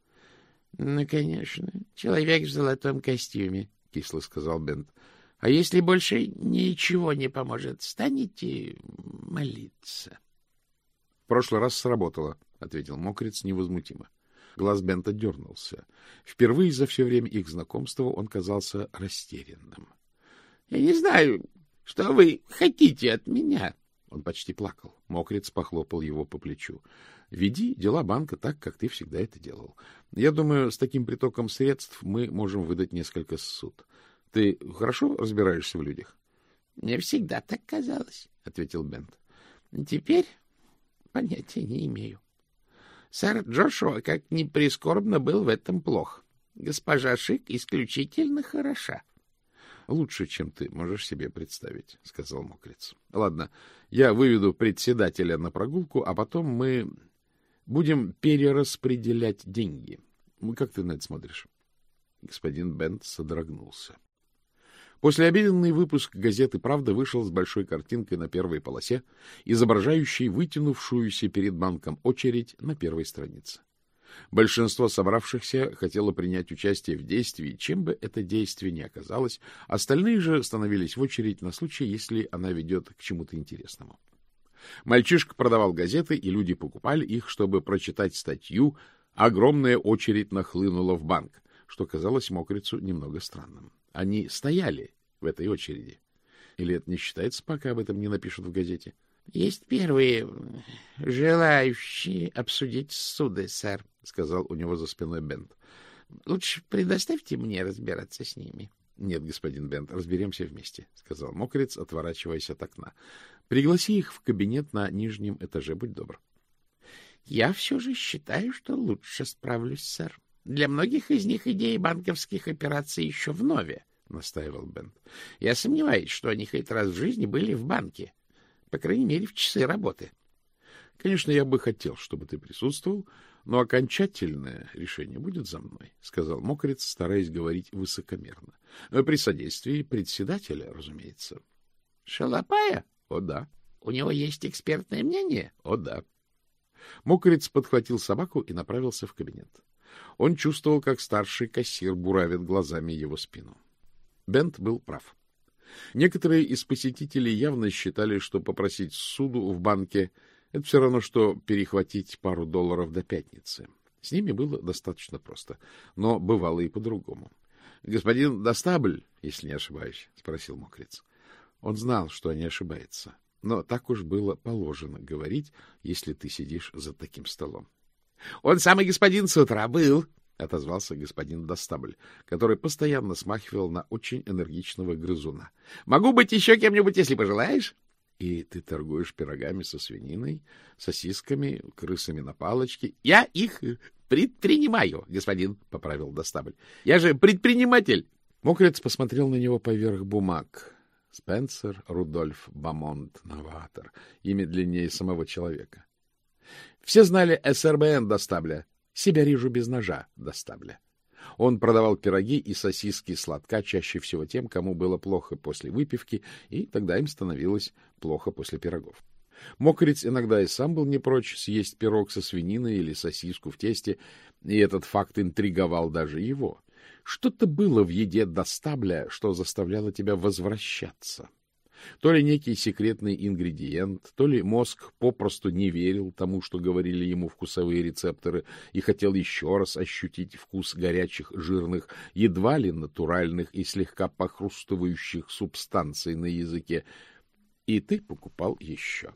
Ну, конечно. Человек в золотом костюме, кисло сказал Бент. А если больше ничего не поможет, станете молиться? В прошлый раз сработало, ответил Мокриц невозмутимо. Глаз Бента дернулся. Впервые за все время их знакомства он казался растерянным. — Я не знаю, что вы хотите от меня. Он почти плакал. Мокриц похлопал его по плечу. — Веди дела банка так, как ты всегда это делал. Я думаю, с таким притоком средств мы можем выдать несколько ссуд. Ты хорошо разбираешься в людях? — Мне всегда так казалось, — ответил Бент. — Теперь понятия не имею. Сэр Джошуа, как ни прискорбно, был в этом плох. Госпожа Шик исключительно хороша. — Лучше, чем ты можешь себе представить, — сказал Мокриц. — Ладно, я выведу председателя на прогулку, а потом мы будем перераспределять деньги. Как ты на это смотришь? Господин Бент содрогнулся. Послеобеденный выпуск газеты «Правда» вышел с большой картинкой на первой полосе, изображающей вытянувшуюся перед банком очередь на первой странице. Большинство собравшихся хотело принять участие в действии, чем бы это действие ни оказалось, остальные же становились в очередь на случай, если она ведет к чему-то интересному. Мальчишка продавал газеты, и люди покупали их, чтобы прочитать статью. Огромная очередь нахлынула в банк, что казалось Мокрицу немного странным. Они стояли в этой очереди. Или это не считается, пока об этом не напишут в газете? — Есть первые желающие обсудить суды, сэр, — сказал у него за спиной Бент. — Лучше предоставьте мне разбираться с ними. — Нет, господин Бент, разберемся вместе, — сказал Мокриц, отворачиваясь от окна. — Пригласи их в кабинет на нижнем этаже, будь добр. — Я все же считаю, что лучше справлюсь, сэр. Для многих из них идеи банковских операций еще вновь, — настаивал Бент. — Я сомневаюсь, что они хоть раз в жизни были в банке. По крайней мере, в часы работы. — Конечно, я бы хотел, чтобы ты присутствовал, но окончательное решение будет за мной, — сказал Мокриц, стараясь говорить высокомерно. — При содействии председателя, разумеется. — Шалопая? — О, да. — У него есть экспертное мнение? — О, да. Мокриц подхватил собаку и направился в кабинет. Он чувствовал, как старший кассир буравит глазами его спину. Бент был прав. Некоторые из посетителей явно считали, что попросить суду в банке — это все равно, что перехватить пару долларов до пятницы. С ними было достаточно просто, но бывало и по-другому. — Господин Достабль, если не ошибаюсь, — спросил Мокриц. Он знал, что не ошибается, но так уж было положено говорить, если ты сидишь за таким столом. — Он самый господин с утра был, — отозвался господин Достабль, который постоянно смахивал на очень энергичного грызуна. — Могу быть еще кем-нибудь, если пожелаешь. — И ты торгуешь пирогами со свининой, сосисками, крысами на палочке? — Я их предпринимаю, господин, — поправил Достабль. — Я же предприниматель. Мокриц посмотрел на него поверх бумаг. Спенсер Рудольф Бамонт, новатор. Имя длиннее самого человека. Все знали СРБН Достабля. Себя режу без ножа Достабля. Он продавал пироги и сосиски сладка чаще всего тем, кому было плохо после выпивки, и тогда им становилось плохо после пирогов. Мокриц иногда и сам был не прочь съесть пирог со свининой или сосиску в тесте, и этот факт интриговал даже его. Что-то было в еде Достабля, что заставляло тебя возвращаться. То ли некий секретный ингредиент, то ли мозг попросту не верил тому, что говорили ему вкусовые рецепторы, и хотел еще раз ощутить вкус горячих, жирных, едва ли натуральных и слегка похрустывающих субстанций на языке. И ты покупал еще.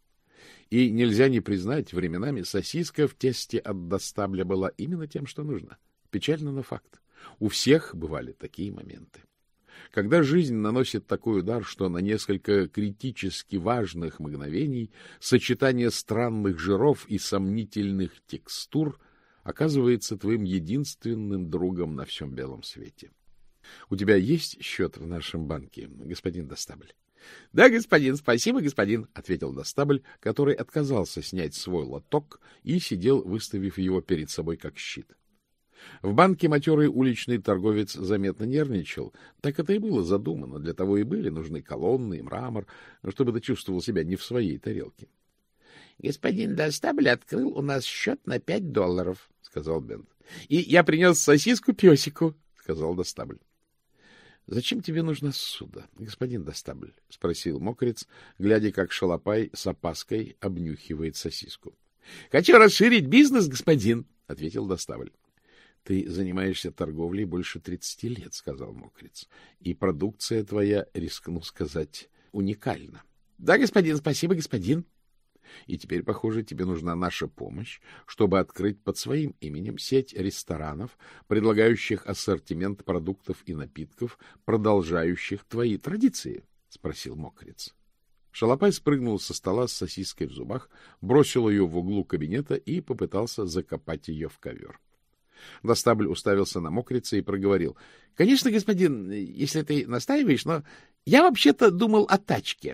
И нельзя не признать, временами сосиска в тесте от Достабля была именно тем, что нужно. Печально, но факт. У всех бывали такие моменты. Когда жизнь наносит такой удар, что на несколько критически важных мгновений сочетание странных жиров и сомнительных текстур оказывается твоим единственным другом на всем белом свете. У тебя есть счет в нашем банке, господин Достабль? — Да, господин, спасибо, господин, — ответил Достабль, который отказался снять свой лоток и сидел, выставив его перед собой как щит. В банке матерый уличный торговец заметно нервничал. Так это и было задумано. Для того и были нужны колонны и мрамор, чтобы ты чувствовал себя не в своей тарелке. — Господин Достабль открыл у нас счет на $5, — сказал Бент. — И я принес сосиску песику, — сказал Достабль. — Зачем тебе нужна ссуда, господин Достабль? — спросил Мокриц, глядя, как шалопай с опаской обнюхивает сосиску. — Хочу расширить бизнес, господин, — ответил Достабль. — Ты занимаешься торговлей больше 30 лет, — сказал Мокриц, — и продукция твоя, рискну сказать, уникальна. — Да, господин, спасибо, господин. И теперь, похоже, тебе нужна наша помощь, чтобы открыть под своим именем сеть ресторанов, предлагающих ассортимент продуктов и напитков, продолжающих твои традиции, — спросил Мокриц. Шалопай спрыгнул со стола с сосиской в зубах, бросил ее в углу кабинета и попытался закопать ее в ковер. Достабль уставился на Мокрица и проговорил: — Конечно, господин, если ты настаиваешь, но я вообще-то думал о тачке.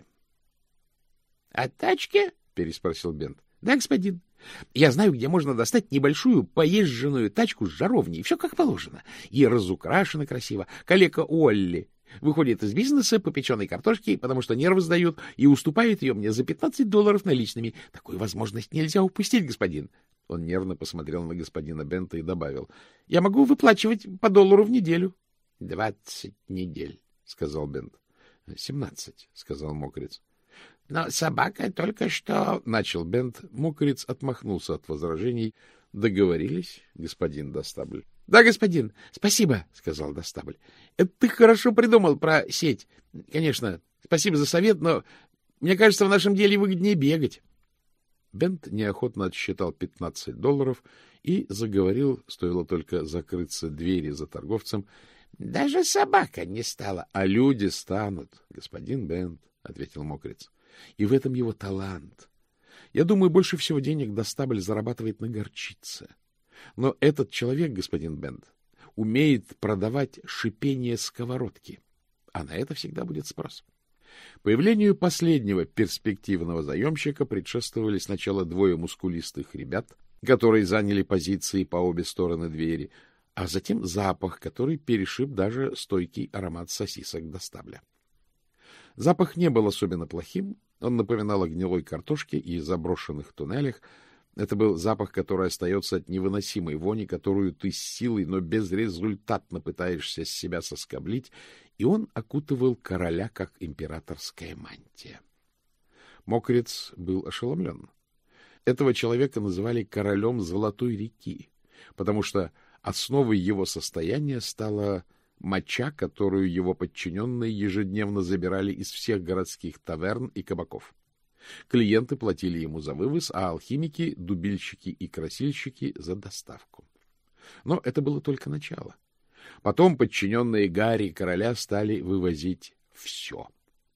— О тачке? — переспросил Бент. — Да, господин. Я знаю, где можно достать небольшую поезженную тачку с жаровней. Все как положено. И разукрашено красиво. Калека Уолли выходит из бизнеса по печеной картошке, потому что нервы сдают, и уступает ее мне за $15 наличными. Такую возможность нельзя упустить, господин. Он нервно посмотрел на господина Бента и добавил: — Я могу выплачивать по $1 в неделю. — 20 недель, — сказал Бент. — 17, — сказал Мокриц. — Но собака только что... — начал Бент. Мокриц отмахнулся от возражений. — Договорились, господин Достабль? — Да, господин. Спасибо, — сказал Достабль. — Ты хорошо придумал про сеть. Конечно, спасибо за совет, но мне кажется, в нашем деле выгоднее бегать. Бент неохотно отсчитал $15 и заговорил, стоило только закрыться двери за торговцем. — Даже собака не стала. — А люди станут, господин Бент, — ответил Мокриц. — И в этом его талант. Я думаю, больше всего денег Достабль зарабатывает на горчице. Но этот человек, господин Бент, умеет продавать шипение сковородки, а на это всегда будет спрос. Появлению последнего перспективного заемщика предшествовали сначала 2 мускулистых ребят, которые заняли позиции по обе стороны двери, а затем запах, который перешиб даже стойкий аромат сосисок Достабля. Запах не был особенно плохим, он напоминал о гнилой картошке и заброшенных туннелях. Это был запах, который остается от невыносимой вони, которую ты с силой, но безрезультатно пытаешься с себя соскоблить, и он окутывал короля, как императорская мантия. Мокриц был ошеломлен. Этого человека называли королем Золотой реки, потому что основой его состояния стала моча, которую его подчиненные ежедневно забирали из всех городских таверн и кабаков. Клиенты платили ему за вывоз, а алхимики, дубильщики и красильщики — за доставку. Но это было только начало. Потом подчиненные Гарри короля стали вывозить все.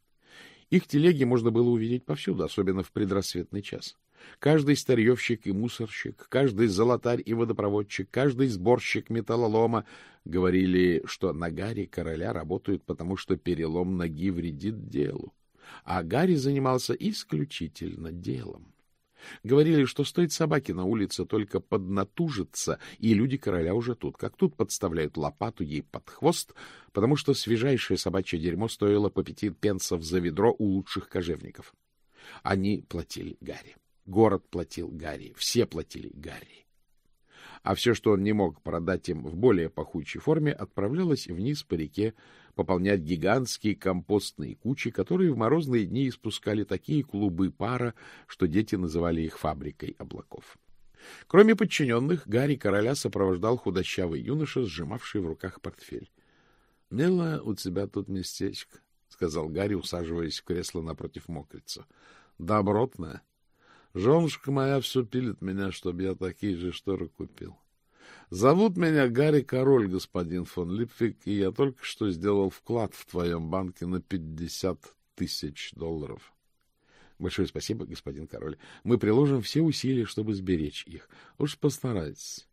Их телеги можно было увидеть повсюду, особенно в предрассветный час. Каждый старьевщик и мусорщик, каждый золотарь и водопроводчик, каждый сборщик металлолома говорили, что на Гарри короля работают, потому что перелом ноги вредит делу. А Гарри занимался исключительно делом. Говорили, что стоит собаке на улице только поднатужиться, и люди короля уже тут, как тут, подставляют лопату ей под хвост, потому что свежайшее собачье дерьмо стоило по 5 пенсов за ведро у лучших кожевников. Они платили Гарри. Город платил Гарри. Все платили Гарри. А все, что он не мог продать им в более пахучей форме, отправлялось вниз по реке пополнять гигантские компостные кучи, которые в морозные дни испускали такие клубы пара, что дети называли их фабрикой облаков. Кроме подчиненных, Гарри короля сопровождал худощавый юноша, сжимавший в руках портфель. — Милое у тебя тут местечко, — сказал Гарри, усаживаясь в кресло напротив Мокрица. — Добротное. Женушка моя все пилит меня, чтобы я такие же шторы купил. Зовут меня Гарри Король, господин фон Липвик, и я только что сделал вклад в твоем банке на $50 000. Большое спасибо, господин Король. Мы приложим все усилия, чтобы сберечь их. Уж постарайтесь.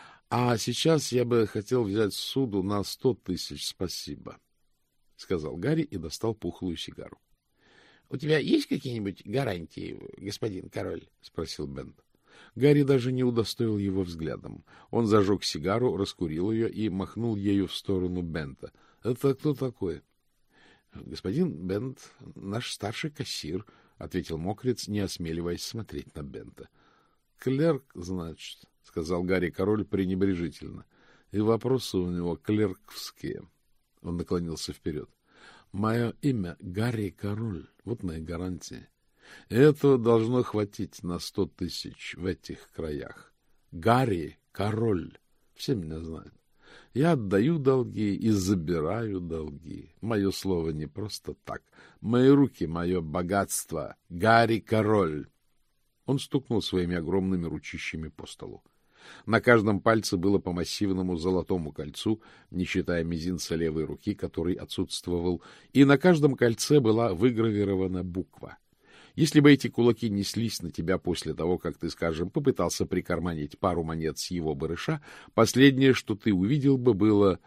А сейчас я бы хотел взять суду на 100 000, спасибо, — сказал Гарри и достал пухлую сигару. — У тебя есть какие-нибудь гарантии, господин Король? — спросил Бент. Гарри даже не удостоил его взглядом. Он зажег сигару, раскурил ее и махнул ею в сторону Бента. — Это кто такой? — Господин Бент, наш старший кассир, — ответил Мокриц, не осмеливаясь смотреть на Бента. — Клерк, значит, — сказал Гарри Король пренебрежительно. — И вопросы у него клерковские. Он наклонился вперед. — Мое имя Гарри Король. Вот мои гарантии. И этого должно хватить на 100 000 в этих краях. Гарри Король. Все меня знают. Я отдаю долги и забираю долги. Мое слово не просто так. Мои руки — мое богатство. Гарри Король. Он стукнул своими огромными ручищами по столу. На каждом пальце было по массивному золотому кольцу, не считая мизинца левой руки, который отсутствовал, и на каждом кольце была выгравирована буква. Если бы эти кулаки неслись на тебя после того, как ты, скажем, попытался прикарманить пару монет с его барыша, последнее, что ты увидел бы, было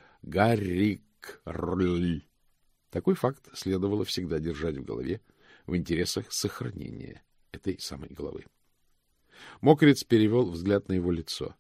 «Гарик-рль». Такой факт следовало всегда держать в голове в интересах сохранения этой самой головы. Мокриц перевел взгляд на его лицо.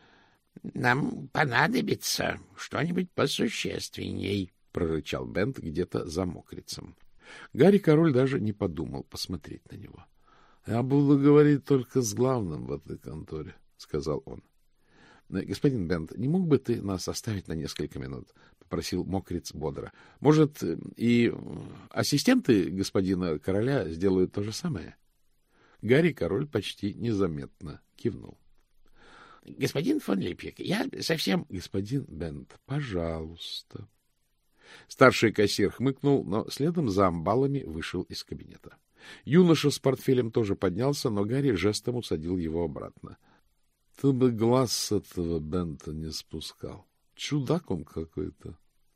— Нам понадобится что-нибудь посущественней, — прорычал Бент где-то за Мокрицем. Гарри Король даже не подумал посмотреть на него. — Я буду говорить только с главным в этой конторе, — сказал он. — Господин Бент, не мог бы ты нас оставить на несколько минут? — попросил Мокриц бодро. — Может, и ассистенты господина Короля сделают то же самое? Гарри Король почти незаметно кивнул. — Господин фон Липвик, я совсем... — Господин Бент, пожалуйста. Старший кассир хмыкнул, но следом за амбалами вышел из кабинета. Юноша с портфелем тоже поднялся, но Гарри жестом усадил его обратно. — Ты бы глаз с этого Бента не спускал. Чудак он какой-то.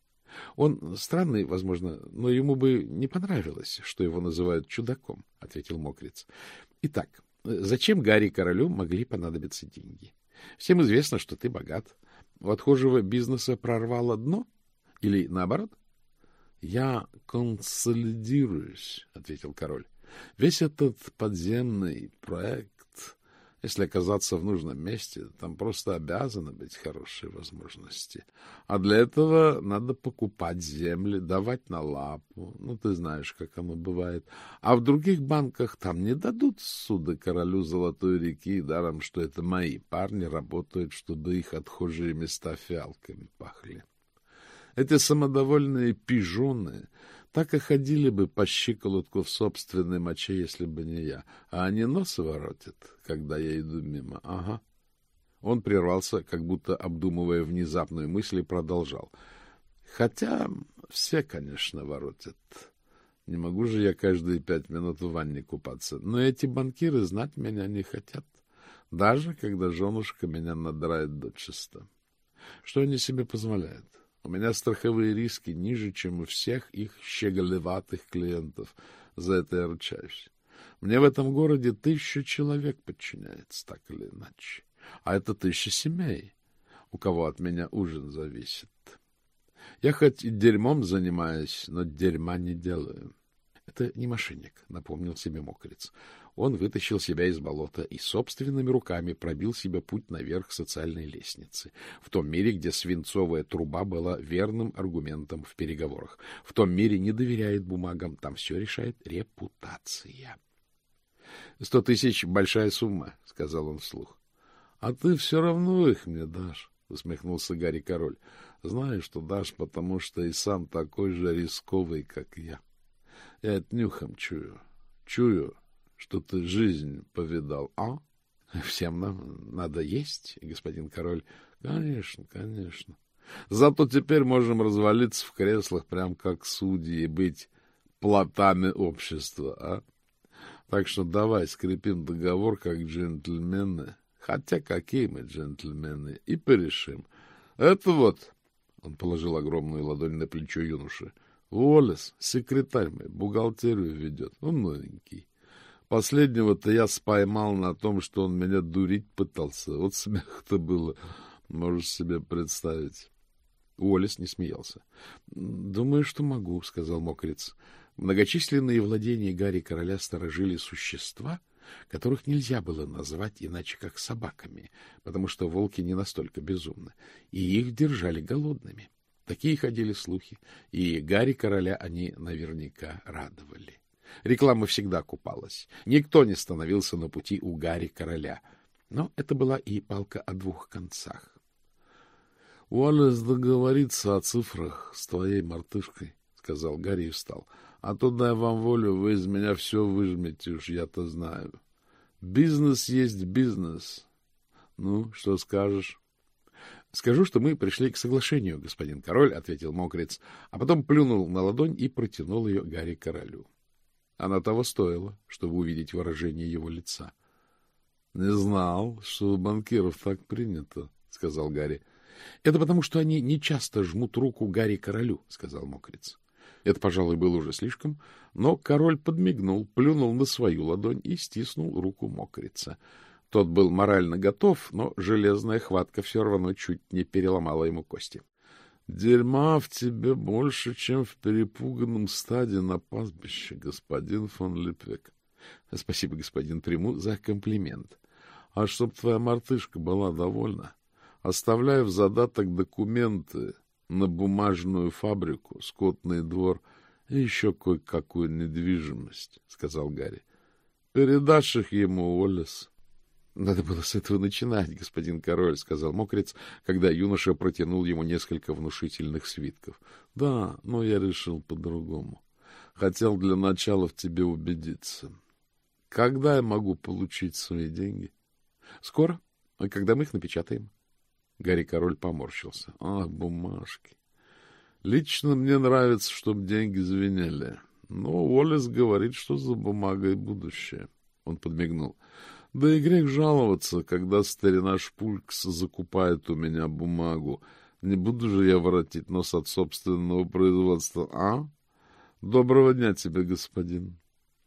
Он странный, возможно, но ему бы не понравилось, что его называют чудаком, — ответил Мокриц. Итак, зачем Гарри Королю могли понадобиться деньги? Всем известно, что ты богат. У отхожего бизнеса прорвало дно? Или наоборот? — Я консолидируюсь, — ответил король. — Весь этот подземный проект, если оказаться в нужном месте, там просто обязаны быть хорошие возможности. А для этого надо покупать земли, давать на лапу. Ну, ты знаешь, как оно бывает. А в других банках там не дадут ссуда королю Золотой реки, даром, что это мои парни работают, чтобы их отхожие места фиалками пахли. Эти самодовольные пижоны так и ходили бы по щиколотку в собственной моче, если бы не я. А они нос воротят, когда я иду мимо. Ага. Он прервался, как будто обдумывая внезапную мысль, и продолжал. Хотя все, конечно, воротят. Не могу же я каждые 5 минут в ванне купаться. Но эти банкиры знать меня не хотят. Даже когда женушка меня надрает дочисто. Что они себе позволяют? У меня страховые риски ниже, чем у всех их щеголеватых клиентов. За это я ручаюсь. Мне в этом городе 1000 человек подчиняется, так или иначе. А это 1000 семей, у кого от меня ужин зависит. Я хоть и дерьмом занимаюсь, но дерьма не делаю. Это не мошенник, напомнил себе Мокриц. Он вытащил себя из болота и собственными руками пробил себе путь наверх социальной лестницы, в том мире, где свинцовая труба была верным аргументом в переговорах. В том мире не доверяет бумагам, там все решает репутация. 100 000 — большая сумма, — сказал он вслух. — А ты все равно их мне дашь, — усмехнулся Гарри Король. — Знаешь, что дашь, потому что и сам такой же рисковый, как я. Я это нюхом чую. Чую, что ты жизнь повидал, а? Всем нам надо есть, господин король. Конечно, конечно. Зато теперь можем развалиться в креслах, прям как судьи, и быть плотами общества, а? Так что давай скрепим договор как джентльмены. Хотя какие мы джентльмены, и порешим. Это вот, он положил огромную ладонь на плечо юноши, Уоллес, секретарь мой, бухгалтерию ведет, он новенький. Последнего-то я споймал на том, что он меня дурить пытался. Вот смех-то было, можешь себе представить. Уоллес не смеялся. — Думаю, что могу, — сказал Мокриц. Многочисленные владения Гарри Короля сторожили существа, которых нельзя было назвать иначе как собаками, потому что волки не настолько безумны, и их держали голодными. Такие ходили слухи, и Гарри Короля они наверняка радовали. Реклама всегда купалась. Никто не становился на пути у Гарри Короля. Но это была и палка о 2 концах. — Уоллес договорится о цифрах с твоей мартышкой, — сказал Гарри и встал. — А то, дай вам волю, вы из меня все выжмете, уж я-то знаю. Бизнес есть бизнес. Ну, что скажешь? — Скажу, что мы пришли к соглашению, господин король, — ответил Мокриц, а потом плюнул на ладонь и протянул ее Гарри Королю. Она того стоила, чтобы увидеть выражение его лица. — Не знал, что у банкиров так принято, — сказал Гарри. — Это потому, что они не часто жмут руку Гарри королю, — сказал Мокриц. Это, пожалуй, было уже слишком, но король подмигнул, плюнул на свою ладонь и стиснул руку Мокрица. Тот был морально готов, но железная хватка все равно чуть не переломала ему кости. — Дерьма в тебе больше, чем в перепуганном стаде на пастбище, господин фон Липвек. — Спасибо, господин, приму за комплимент. — А чтоб твоя мартышка была довольна, оставляй в задаток документы на бумажную фабрику, скотный двор и еще кое-какую недвижимость, — сказал Гарри. — Передашь их ему, Уоллес. — Надо было с этого начинать, господин король, — сказал Мокриц, когда юноша протянул ему несколько внушительных свитков. — Да, но я решил по-другому. Хотел для начала в тебе убедиться. Когда я могу получить свои деньги? — Скоро, когда мы их напечатаем. Гарри король поморщился. — Ах, бумажки. Лично мне нравится, чтобы деньги звенели. Но Уоллес говорит, что за бумагой будущее. Он подмигнул. Да и грех жаловаться, когда старина Шпулькс закупает у меня бумагу. Не буду же я воротить нос от собственного производства, а? Доброго дня тебе, господин.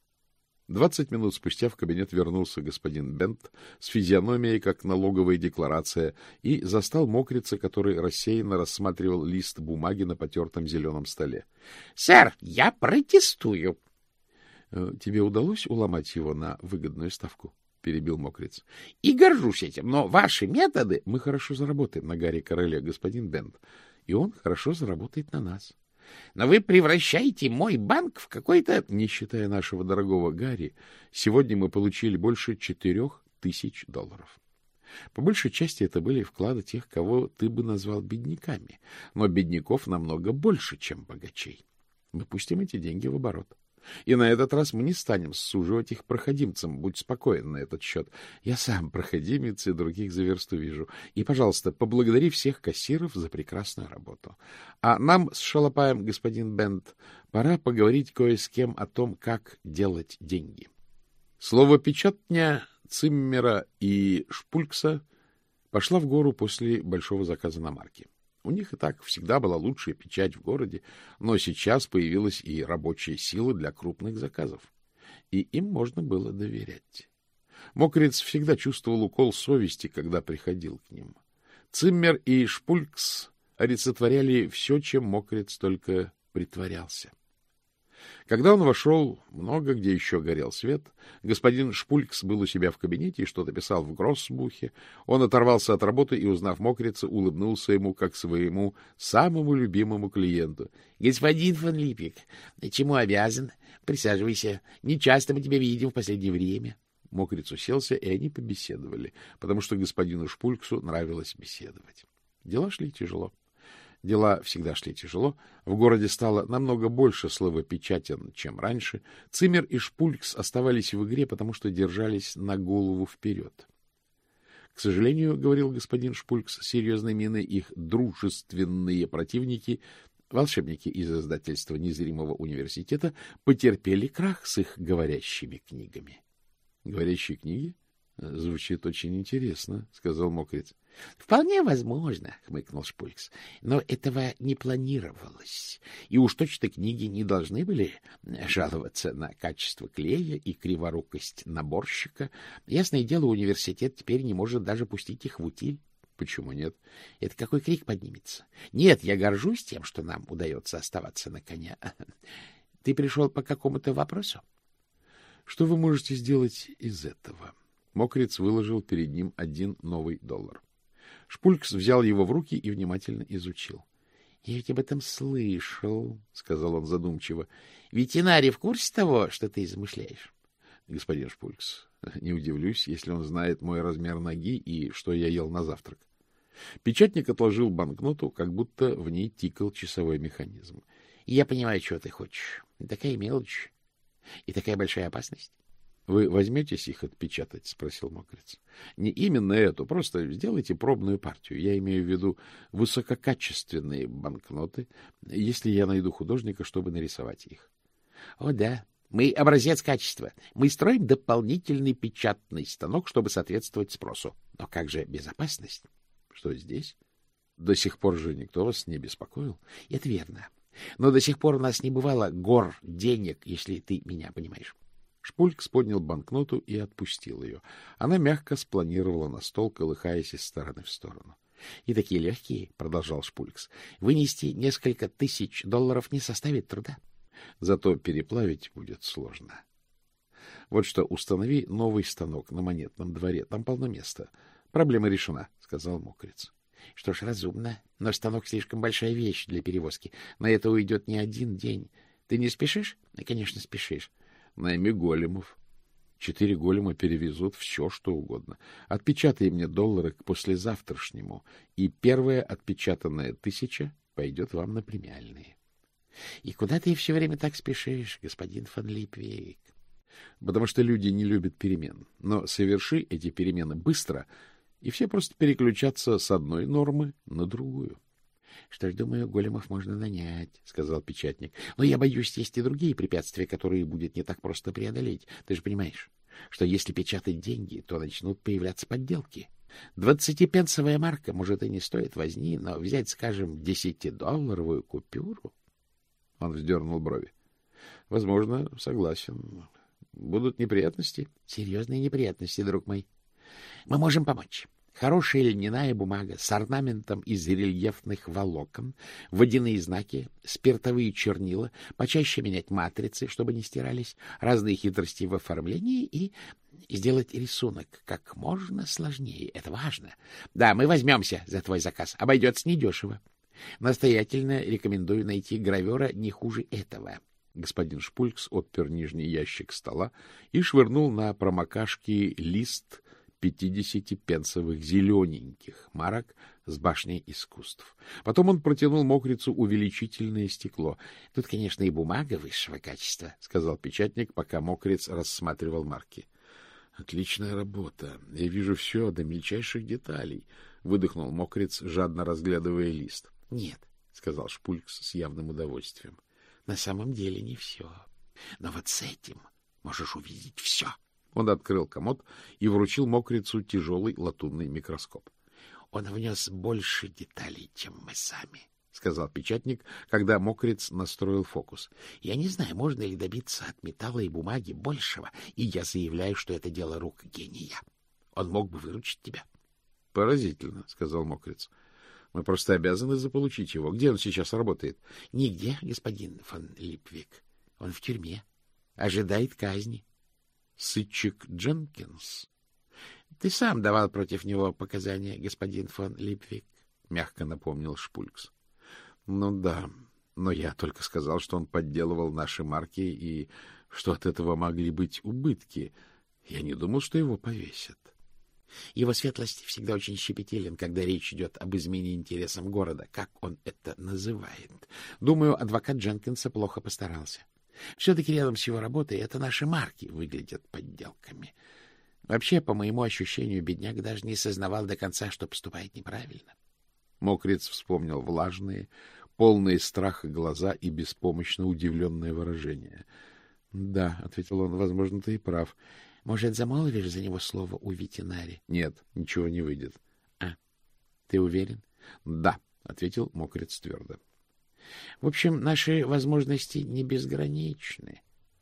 20 минут спустя в кабинет вернулся господин Бент с физиономией, как налоговая декларация, и застал Мокрица, который рассеянно рассматривал лист бумаги на потертом зеленом столе. — Сэр, я протестую. — Тебе удалось уломать его на выгодную ставку? — перебил Мокриц. — И горжусь этим, но ваши методы... — Мы хорошо заработаем на Гарри короле, господин Бент, и он хорошо заработает на нас. Но вы превращаете мой банк в какой-то... Не считая нашего дорогого Гарри, сегодня мы получили больше $4000. По большей части это были вклады тех, кого ты бы назвал бедняками, но бедняков намного больше, чем богачей. Мы пустим эти деньги в оборот. И на этот раз мы не станем суживать их проходимцам. Будь спокоен на этот счет. Я сам проходимец и других за версту вижу. И, пожалуйста, поблагодари всех кассиров за прекрасную работу. А нам с Шалопаем, господин Бент, пора поговорить кое с кем о том, как делать деньги. Словопечатня Циммера и Шпулькса пошла в гору после большого заказа на марки. У них и так всегда была лучшая печать в городе, но сейчас появилась и рабочая сила для крупных заказов. И им можно было доверять. Мокриц всегда чувствовал укол совести, когда приходил к ним. Циммер и Шпулькс олицетворяли все, чем Мокриц только притворялся. Когда он вошел, много где еще горел свет. Господин Шпулькс был у себя в кабинете и что-то писал в гроссбухе. Он оторвался от работы и, узнав Мокрица, улыбнулся ему, как своему самому любимому клиенту. — Господин фон Липвек, чему обязан? Присаживайся. Нечасто мы тебя видим в последнее время. Мокриц уселся, и они побеседовали, потому что господину Шпульксу нравилось беседовать. Дела шли тяжело. Дела всегда шли тяжело. В городе стало намного больше словопечатен, чем раньше. Циммер и Шпулькс оставались в игре, потому что держались на голову вперед. К сожалению, — говорил господин Шпулькс с серьезной миной, — их дружественные противники, волшебники из издательства Незримого университета, потерпели крах с их говорящими книгами. — Говорящие книги? Звучит очень интересно, — сказал Мокриц. — Вполне возможно, — хмыкнул Шпулькс, — но этого не планировалось. И уж точно книги не должны были жаловаться на качество клея и криворукость наборщика. Ясное дело, университет теперь не может даже пустить их в утиль. — Почему нет? — Это какой крик поднимется. Нет, я горжусь тем, что нам удается оставаться на коне. Ты пришел по какому-то вопросу? — Что вы можете сделать из этого? Мокриц выложил перед ним $1 новый. Шпулькс взял его в руки и внимательно изучил. — Я ведь об этом слышал, — сказал он задумчиво. — Ветеринарий в курсе того, что ты замышляешь? — Господин Шпулькс, не удивлюсь, если он знает мой размер ноги и что я ел на завтрак. Печатник отложил банкноту, как будто в ней тикал часовой механизм. — Я понимаю, чего ты хочешь. Такая мелочь и такая большая опасность. — Вы возьметесь их отпечатать? — спросил Мокриц. — Не именно эту, просто сделайте пробную партию. Я имею в виду высококачественные банкноты, если я найду художника, чтобы нарисовать их. — О, да, Мы образец качества. Мы строим дополнительный печатный станок, чтобы соответствовать спросу. Но как же безопасность? Что здесь? До сих пор же никто вас не беспокоил? Это верно. Но до сих пор у нас не бывало гор денег, если ты меня понимаешь. Шпулькс поднял банкноту и отпустил ее. Она мягко спланировала на стол, колыхаясь из стороны в сторону. — И такие легкие, — продолжал Шпулькс, — вынести несколько тысяч долларов не составит труда. Зато переплавить будет сложно. Вот что, установи новый станок на Монетном дворе. Там полно места. Проблема решена, — сказал Мокриц. — Что ж, разумно. Но станок слишком большая вещь для перевозки. На это уйдет не один день. Ты не спешишь? — Конечно, спешишь. — Найми големов. 4 голема перевезут все, что угодно. Отпечатай мне доллары к послезавтрашнему, и первая отпечатанная 1000 пойдет вам на премиальные. — И куда ты все время так спешишь, господин фон Липвик? — Потому что люди не любят перемен. Но соверши эти перемены быстро, и все просто переключатся с одной нормы на другую. — Что ж, думаю, големов можно нанять, — сказал печатник. — Но я боюсь, есть и другие препятствия, которые будет не так просто преодолеть. Ты же понимаешь, что если печатать деньги, то начнут появляться подделки. 20-пенсовая марка, может, и не стоит возни, но взять, скажем, 10-долларовую купюру... Он вздернул брови. — Возможно, согласен. Будут неприятности? — Серьезные неприятности, друг мой. Мы можем помочь. Хорошая льняная бумага с орнаментом из рельефных волокон, водяные знаки, спиртовые чернила, почаще менять матрицы, чтобы не стирались, разные хитрости в оформлении и сделать рисунок как можно сложнее. Это важно. Да, мы возьмемся за твой заказ. Обойдется недешево. Настоятельно рекомендую найти гравера не хуже этого. Господин Шпулькс отпер нижний ящик стола и швырнул на промокашки лист 50-пенсовых зелененьких марок с башней искусств. Потом он протянул Мокрицу увеличительное стекло. — Тут, конечно, и бумага высшего качества, — сказал печатник, пока Мокриц рассматривал марки. — Отличная работа. Я вижу все до мельчайших деталей, — выдохнул Мокриц, жадно разглядывая лист. — Нет, — сказал Шпулькс с явным удовольствием. — На самом деле не все. Но вот с этим можешь увидеть все. Он открыл комод и вручил Мокрицу тяжелый латунный микроскоп. — Он внес больше деталей, чем мы сами, — сказал печатник, когда Мокриц настроил фокус. — Я не знаю, можно ли добиться от металла и бумаги большего, и я заявляю, что это дело рук гения. Он мог бы выручить тебя. — Поразительно, — сказал Мокриц. — Мы просто обязаны заполучить его. Где он сейчас работает? — Нигде, господин фон Липвик. Он в тюрьме. Ожидает казни. — Сытчик Дженкинс? — Ты сам давал против него показания, господин фон Липвик, — мягко напомнил Шпулькс. — Ну да, но я только сказал, что он подделывал наши марки и что от этого могли быть убытки. Я не думал, что его повесят. Его светлость всегда очень щепетилен, когда речь идет об измене интересам города, как он это называет. Думаю, адвокат Дженкинса плохо постарался. Все-таки рядом с его работой это наши марки выглядят подделками. Вообще, по моему ощущению, бедняк даже не сознавал до конца, что поступает неправильно. Мокриц вспомнил влажные, полные страха глаза и беспомощно удивленное выражение. — Да, — ответил он, — возможно, ты и прав. — Может, замолвишь за него слово у ветеринари? — Нет, ничего не выйдет. — А, ты уверен? — Да, — ответил Мокриц твердо. В общем, наши возможности не безграничны.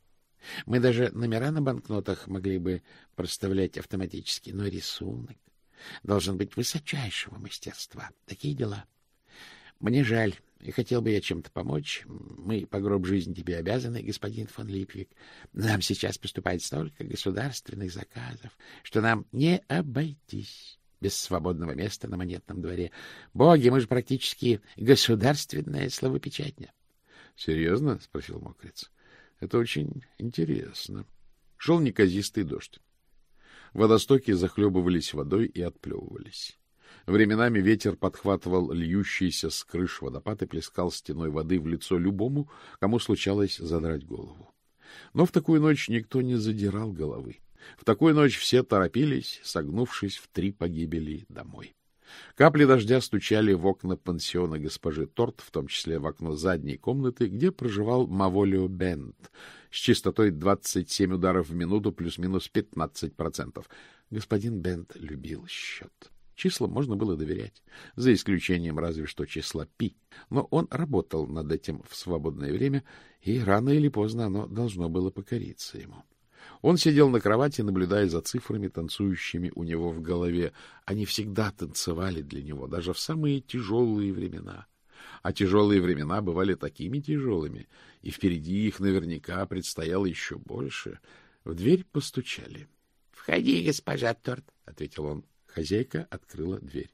Мы даже номера на банкнотах могли бы проставлять автоматически, но рисунок должен быть высочайшего мастерства. Такие дела. Мне жаль, и хотел бы я чем-то помочь. Мы по гроб жизни тебе обязаны, господин фон Липвик. Нам сейчас поступает столько государственных заказов, что нам не обойтись без свободного места на Монетном дворе. Боги, мы же практически государственная словопечатня. — Серьезно? — спросил Мокриц. — Это очень интересно. Шел неказистый дождь. Водостоки захлебывались водой и отплевывались. Временами ветер подхватывал льющийся с крыш водопад и плескал стеной воды в лицо любому, кому случалось задрать голову. Но в такую ночь никто не задирал головы. В такую ночь все торопились, согнувшись в 3 погибели, домой. Капли дождя стучали в окна пансиона госпожи Торт, в том числе в окно задней комнаты, где проживал Маволио Бент, с частотой 27 ударов в минуту плюс-минус 15%. Господин Бент любил счет. Числам можно было доверять, за исключением разве что числа пи. Но он работал над этим в свободное время, и рано или поздно оно должно было покориться ему. Он сидел на кровати, наблюдая за цифрами, танцующими у него в голове. Они всегда танцевали для него, даже в самые тяжелые времена. А тяжелые времена бывали такими тяжелыми, и впереди их наверняка предстояло еще больше. В дверь постучали. — Входи, госпожа Торт, — ответил он. Хозяйка открыла дверь.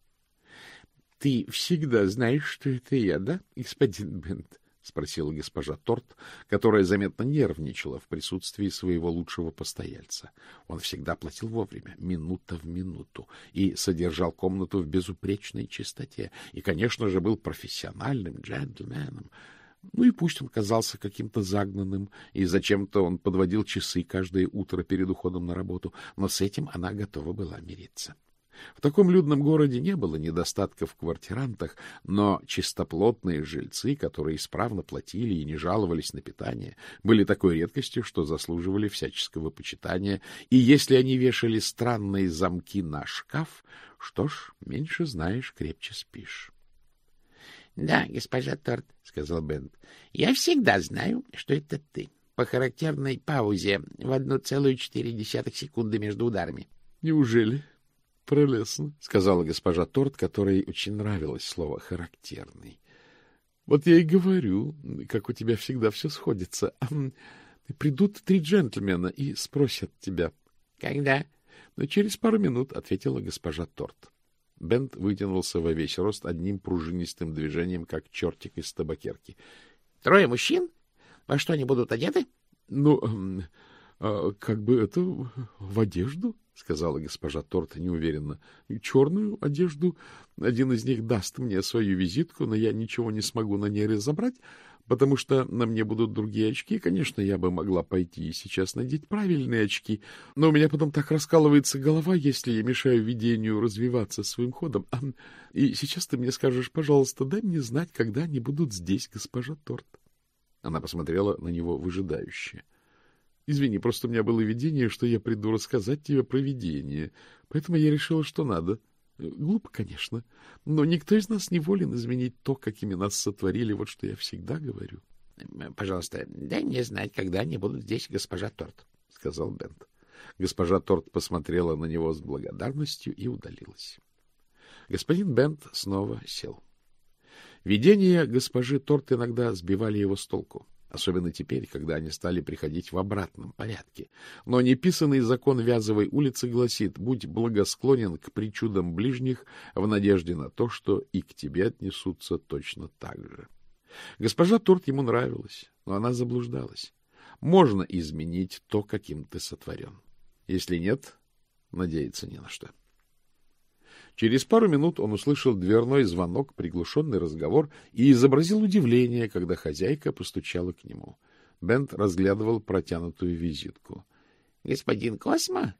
— Ты всегда знаешь, что это я, да, господин Бент? — спросила госпожа Торт, которая заметно нервничала в присутствии своего лучшего постояльца. Он всегда платил вовремя, минута в минуту, и содержал комнату в безупречной чистоте, и, конечно же, был профессиональным джентльменом. Ну и пусть он казался каким-то загнанным, и зачем-то он подводил часы каждое утро перед уходом на работу, но с этим она готова была мириться. В таком людном городе не было недостатков в квартирантах, но чистоплотные жильцы, которые исправно платили и не жаловались на питание, были такой редкостью, что заслуживали всяческого почитания, и если они вешали странные замки на шкаф, что ж, меньше знаешь, крепче спишь. — Да, госпожа Торт, — сказал Бент, — я всегда знаю, что это ты, по характерной паузе в 1,4 секунды между ударами. — Неужели? — Прелестно, — сказала госпожа Торт, которой очень нравилось слово «характерный». — Вот я и говорю, как у тебя всегда все сходится. Придут 3 джентльмена и спросят тебя. — Когда? — Через пару минут, — ответила госпожа Торт. Бент вытянулся во весь рост одним пружинистым движением, как чертик из табакерки. — 3 мужчин? Во что они будут одеты? — Ну, как бы это в одежду, — сказала госпожа Торт неуверенно. — Черную одежду. Один из них даст мне свою визитку, но я ничего не смогу на ней разобрать, потому что на мне будут другие очки. Конечно, я бы могла пойти и сейчас надеть правильные очки, но у меня потом так раскалывается голова, если я мешаю видению развиваться своим ходом. И сейчас ты мне скажешь, пожалуйста, дай мне знать, когда они будут здесь, госпожа Торт. Она посмотрела на него выжидающе. — Извини, просто у меня было видение, что я приду рассказать тебе про видение, поэтому я решила, что надо. Глупо, конечно, но никто из нас не волен изменить то, какими нас сотворили, вот что я всегда говорю. — Пожалуйста, дай мне знать, когда они будут здесь, госпожа Торт, — сказал Бент. Госпожа Торт посмотрела на него с благодарностью и удалилась. Господин Бент снова сел. Видения госпожи Торт иногда сбивали его с толку, особенно теперь, когда они стали приходить в обратном порядке. Но неписанный закон Вязовой улицы гласит: будь благосклонен к причудам ближних в надежде на то, что и к тебе отнесутся точно так же. Госпожа Торт ему нравилась, но она заблуждалась. Можно изменить то, каким ты сотворен. Если нет, надеяться не на что. Через пару минут он услышал дверной звонок, приглушенный разговор, и изобразил удивление, когда хозяйка постучала к нему. Бент разглядывал протянутую визитку. — Господин Космо?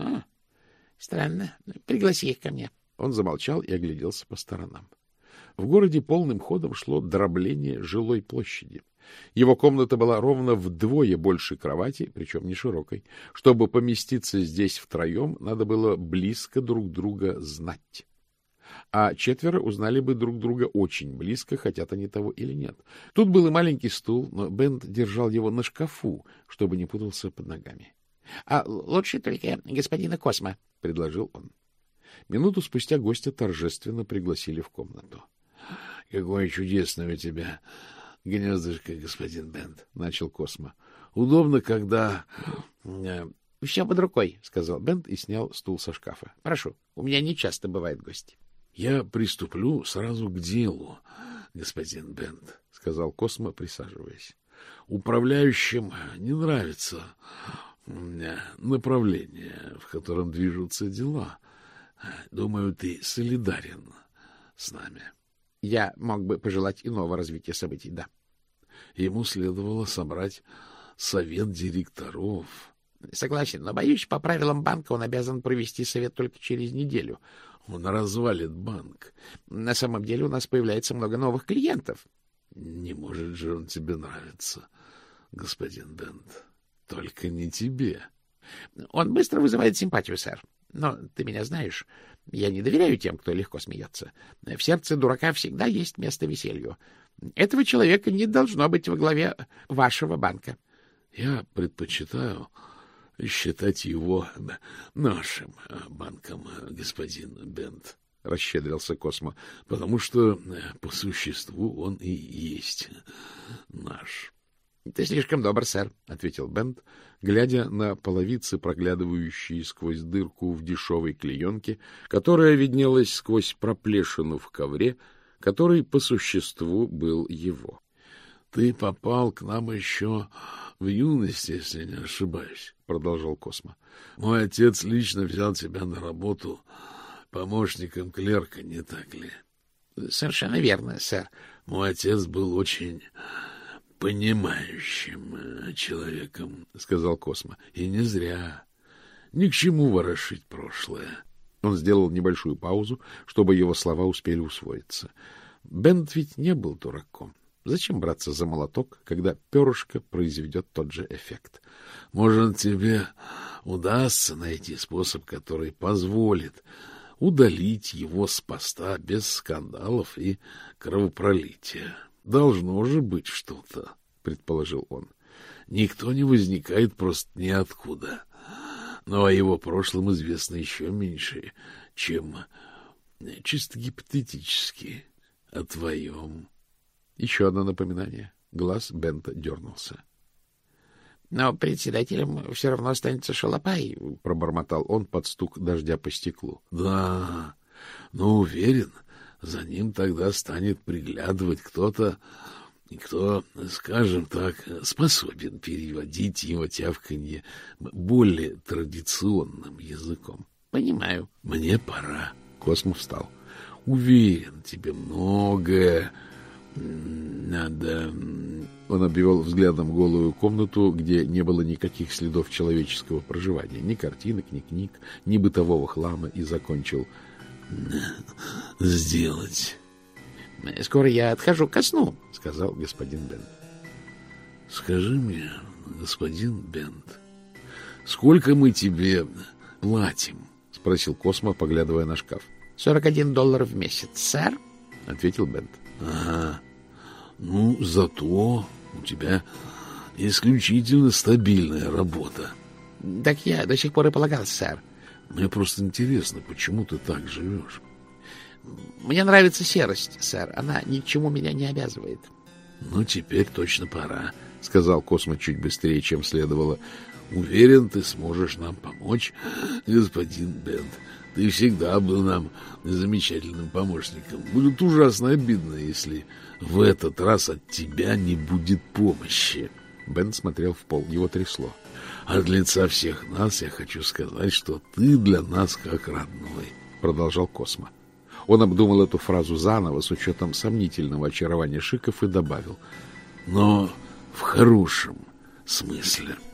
Странно. Пригласи их ко мне. Он замолчал и огляделся по сторонам. В городе полным ходом шло дробление жилой площади. Его комната была ровно вдвое больше кровати, причем не широкой. Чтобы поместиться здесь втроем, надо было близко друг друга знать. А 4 узнали бы друг друга очень близко, хотят они того или нет. Тут был и маленький стул, но Бент держал его на шкафу, чтобы не путался под ногами. — А лучше только господина Космо, — предложил он. Минуту спустя гостя торжественно пригласили в комнату. — Какое чудесное у тебя гнездышко, господин Бент, — начал Космо. — Удобно, когда... — Все под рукой, — сказал Бент и снял стул со шкафа. — Прошу, у меня не часто бывают гости. — Я приступлю сразу к делу, господин Бент, — сказал Космо, присаживаясь. — Управляющим не нравится направление, в котором движутся дела. Думаю, ты солидарен с нами. Я мог бы пожелать иного развития событий, да. Ему следовало собрать совет директоров. Согласен, но, боюсь, по правилам банка он обязан провести совет только через неделю. Он развалит банк. На самом деле у нас появляется много новых клиентов. Не может же он тебе нравиться, господин Бент. Только не тебе. Он быстро вызывает симпатию, сэр. Но ты меня знаешь, я не доверяю тем, кто легко смеется. В сердце дурака всегда есть место веселью. Этого человека не должно быть во главе вашего банка. Я предпочитаю считать его нашим банком, господин Бент, — расщедрился Космо, — потому что по существу он и есть наш. — Ты слишком добр, сэр, — ответил Бент, глядя на половицы, проглядывающие сквозь дырку в дешевой клеенке, которая виднелась сквозь проплешину в ковре, который по существу был его. — Ты попал к нам еще в юности, если не ошибаюсь, — продолжал Космо. — Мой отец лично взял тебя на работу помощником клерка, не так ли? — Совершенно верно, сэр. Мой отец был очень понимающим человеком, — сказал Космо. — И не зря. Ни к чему ворошить прошлое. Он сделал небольшую паузу, чтобы его слова успели усвоиться. Бент ведь не был дураком. Зачем браться за молоток, когда перышко произведет тот же эффект? Может, тебе удастся найти способ, который позволит удалить его с поста без скандалов и кровопролития. Должно же быть что-то, — предположил он. Никто не возникает просто ниоткуда. Но о его прошлом известно еще меньше, чем чисто гипотетически о твоем. Еще одно напоминание. Глаз Бента дернулся. — Но председателем все равно останется Шалопай, — пробормотал он под стук дождя по стеклу. — Да, но уверен, за ним тогда станет приглядывать кто-то, кто, скажем так, способен переводить его тявканье более традиционным языком. — Понимаю. — Мне пора. Космо встал. — Уверен, тебе многое надо... Он обвел взглядом голую комнату, где не было никаких следов человеческого проживания, ни картинок, ни книг, ни бытового хлама, и закончил: сделать. — Скоро я отхожу ко сну, — сказал господин Бент. — Скажи мне, господин Бент, сколько мы тебе платим? — спросил Космо, поглядывая на шкаф. — $41 в месяц, сэр, — ответил Бент. — Ага. Ну, зато у тебя исключительно стабильная работа. — Так я до сих пор и полагал, сэр. — Мне просто интересно, почему ты так живешь? — Мне нравится серость, сэр. Она ни к чему меня не обязывает. — Ну, теперь точно пора, — сказал Космо чуть быстрее, чем следовало. — Уверен, ты сможешь нам помочь, господин Бент. Ты всегда был нам замечательным помощником. Будет ужасно обидно, если в этот раз от тебя не будет помощи. Бент смотрел в пол, его трясло. От лица всех нас я хочу сказать, что ты для нас как родной, продолжал Космо. Он обдумал эту фразу заново с учетом сомнительного очарования шиков и добавил: но в хорошем смысле.